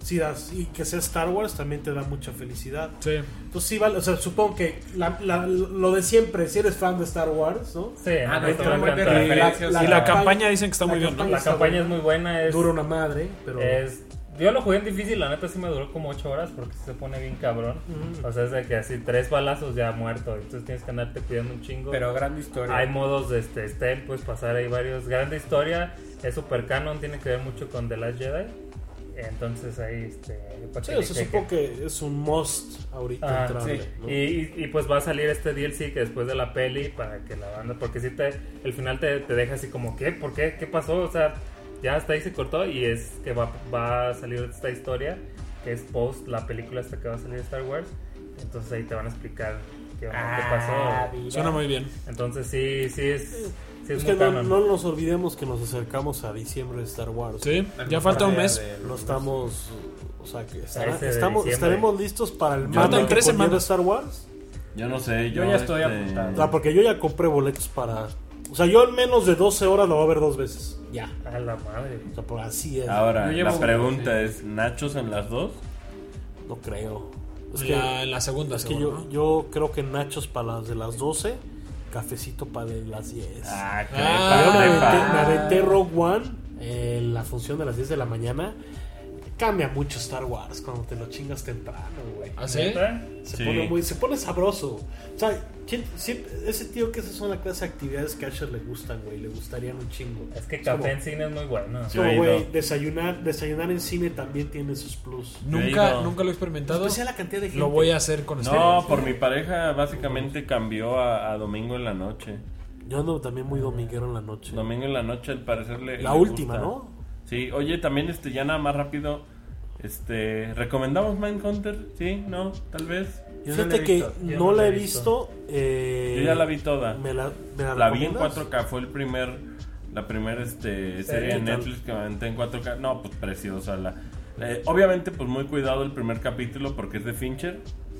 sí das, y que sea Star Wars también te da mucha felicidad. Sí. Entonces sí vale, o sea, supongo que la, la, lo de siempre, si eres fan de Star Wars, ¿no? Sí, Ah, no, no, te está va a muy de encantar. referencias. La- Y la campaña- campaña dicen que está la muy bien, ¿no? campaña- La campaña es muy buena. Es, Dura una madre, pero... es, yo lo jugué en difícil, la neta sí me duró como ocho horas porque se pone bien cabrón. Ujú. O sea, es de que así tres balazos ya muerto. Entonces tienes que andarte cuidando un chingo. Pero gran historia. Hay modos de este, stealth, puedes pasar ahí varios. Grande historia, es super canon, tiene que ver mucho con The Last Jedi. Entonces ahí, este. para Sí, que o le sea, chequen. supongo que es un must ahorita Ajá, entrarle, sí. ¿no? Y, y, y, pues va a salir este D L C que después de la peli para que la banda, porque si te, el final te, te deja así como, ¿qué? ¿Por qué? ¿Qué pasó? O sea, ya hasta ahí se cortó y es que va, va a salir esta historia que es post la película esta que va a salir de Star Wars. Entonces ahí te van a explicar qué, Ah, qué pasó. mira. Suena muy bien. Entonces sí, sí es, sí es, Es muy que no, canon. no nos olvidemos que nos acercamos a diciembre de Star Wars. Sí, La ya falta un idea mes. de- No estamos... O sea, que estará- ese de estamos, diciembre. estaremos listos para el Faltan mame que tres conlleva semanas. Star Wars. Yo no sé, Yo yo, ya estoy este, apuntado. O sea, porque yo ya compré boletos para... O sea, yo en menos de doce horas lo voy a ver dos veces. Ya. A la madre. O sea, por así es. Ahora, Yo llevo- la pregunta sí. es, ¿nachos en las dos? No creo. Es En que, la, en la segunda, es que seguro, yo, ¿no? yo creo que nachos para las de las doce, cafecito para de las diez. Ah, qué Ah, Yo me padre, aventé, pa. me aventé Rogue One en la función de las diez de la mañana. Cambia mucho Star Wars cuando te lo chingas temprano, güey. ¿Ah, sí? ¿Neta? Se Sí. pone muy, se pone sabroso. O sea, ¿quién- siempre- ese tío que esas son la clase de actividades que a Asher le gustan, güey. Le gustarían un chingo. Es que Es café como- en cine es muy bueno. es Yo como, he güey, ido. desayunar, desayunar en cine también tiene sus plus. Yo he Nunca, ido. nunca lo he experimentado. Especial la cantidad de gente. Lo voy a hacer con este. No, por mi pareja básicamente cambió a, a domingo en la noche. Yo ando también muy dominguero en la noche. Domingo en la noche al parecer le... La le última, gusta. ¿no? Sí, oye, también este ya nada más rápido, este, ¿recomendamos Mindhunter? Sí, no, tal vez. Yo no la Fíjate he que visto. Yo no no la la he he visto. eh, Yo ya la vi toda. ¿Me la, me la La vi en recomiendas? cuatro K, fue el primer, la primera este, serie de ¿qué tal? Netflix que me aventé en cuatro K. No, pues preciosa. La, eh, obviamente, pues muy cuidado el primer capítulo porque es de Fincher.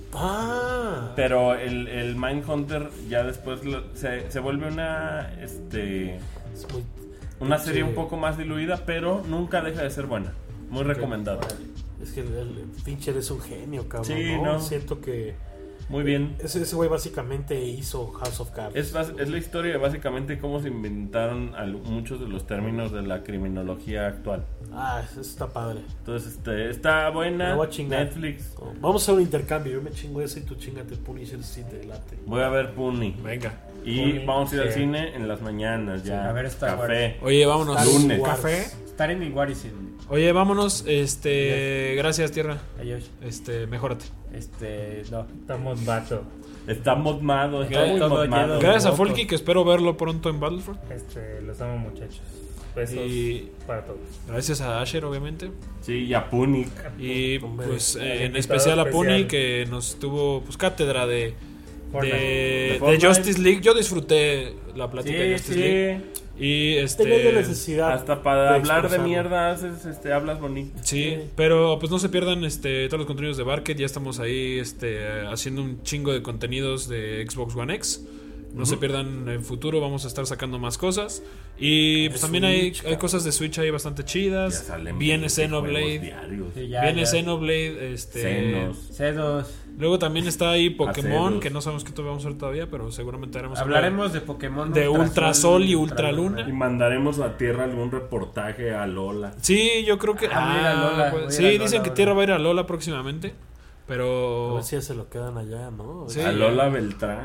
Ah. Pero el, el Mindhunter ya después lo- se, se vuelve una, este, Es muy- una Sí. serie un poco más diluida, pero nunca deja de ser buena. Muy recomendada. Es que el, el Fincher es un genio, cabrón. Sí, ¿no? no. Siento que Muy bien. ese ese güey básicamente hizo House of Cards. Es, bas- es la historia de básicamente cómo se inventaron al- muchos de los términos de la criminología actual. Ah, eso está padre. Entonces, este, está Me buena. voy a chingar. Netflix. Oh, vamos a hacer un intercambio. Yo me chingo ese y tú chingate Punisher si te late. Voy a ver Puni. Venga. Y Puni, vamos a ir al sí. cine en las mañanas ya. a ver Star Café. Oye, vámonos. Star Lunes. Wars. Café. Starring in Warison. Oye, vámonos. Este, gracias, Tierra. Adiós. Este, mejórate. Este, no. Estamos vato. Está modmado. Está Todo muy lleno modmado. de- Gracias a loco. Folky, que espero verlo pronto en Battlefront. Este, los amo, muchachos. Besos Y- para todos. Gracias a Asher, obviamente. Sí, y a Punic. Y Hombre, pues el eh, en invitado especial a Puni, especial. que nos tuvo pues cátedra de, Fortnite. de, De de Fortnite. Justice League. Yo disfruté la plática de Sí, Justice League. sí. Y Tenía yo este. necesidad. Hasta para de hablar de expresarlo. mierda haces, este, hablas bonito. Sí, pero pues no se pierdan este todos los contenidos de Barket. Ya estamos ahí este haciendo un chingo de contenidos de Xbox One X. No se pierdan en futuro, vamos a estar sacando más cosas. Y pues De también hay, Switch, hay cabrón. cosas de Switch ahí bastante chidas. Ya salen Viene veinte Xenoblade. juegos diarios. Sí, ya, Viene ya. Xenoblade, este. Senos. C dos. Luego también está ahí Pokémon, Aceros. que no sabemos qué vamos a hacer todavía, pero seguramente haremos algo Hablaremos de Pokémon. de Ultrasol y Ultraluna. Y mandaremos a Tierra algún reportaje a Lola. Sí, yo creo que. Ah, voy a ir a Lola, pues, voy a ir sí, a dicen Lola que ahora. Tierra va a ir a Lola próximamente. A Pero. ver si ya se lo quedan allá, ¿no? Sí. A Lola Beltrán.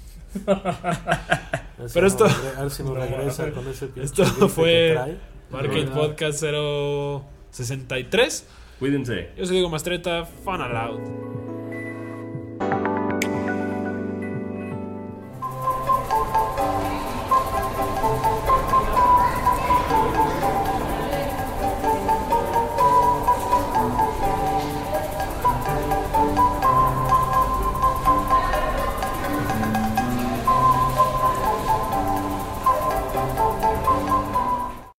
A ver si Pero nos esto- regre- a ver si nos regresa con ese pinche Esto bife fue que trae. Market Podcast cero sesenta y tres. Cuídense. Yo soy Diego Mastreta, Fan Aloud.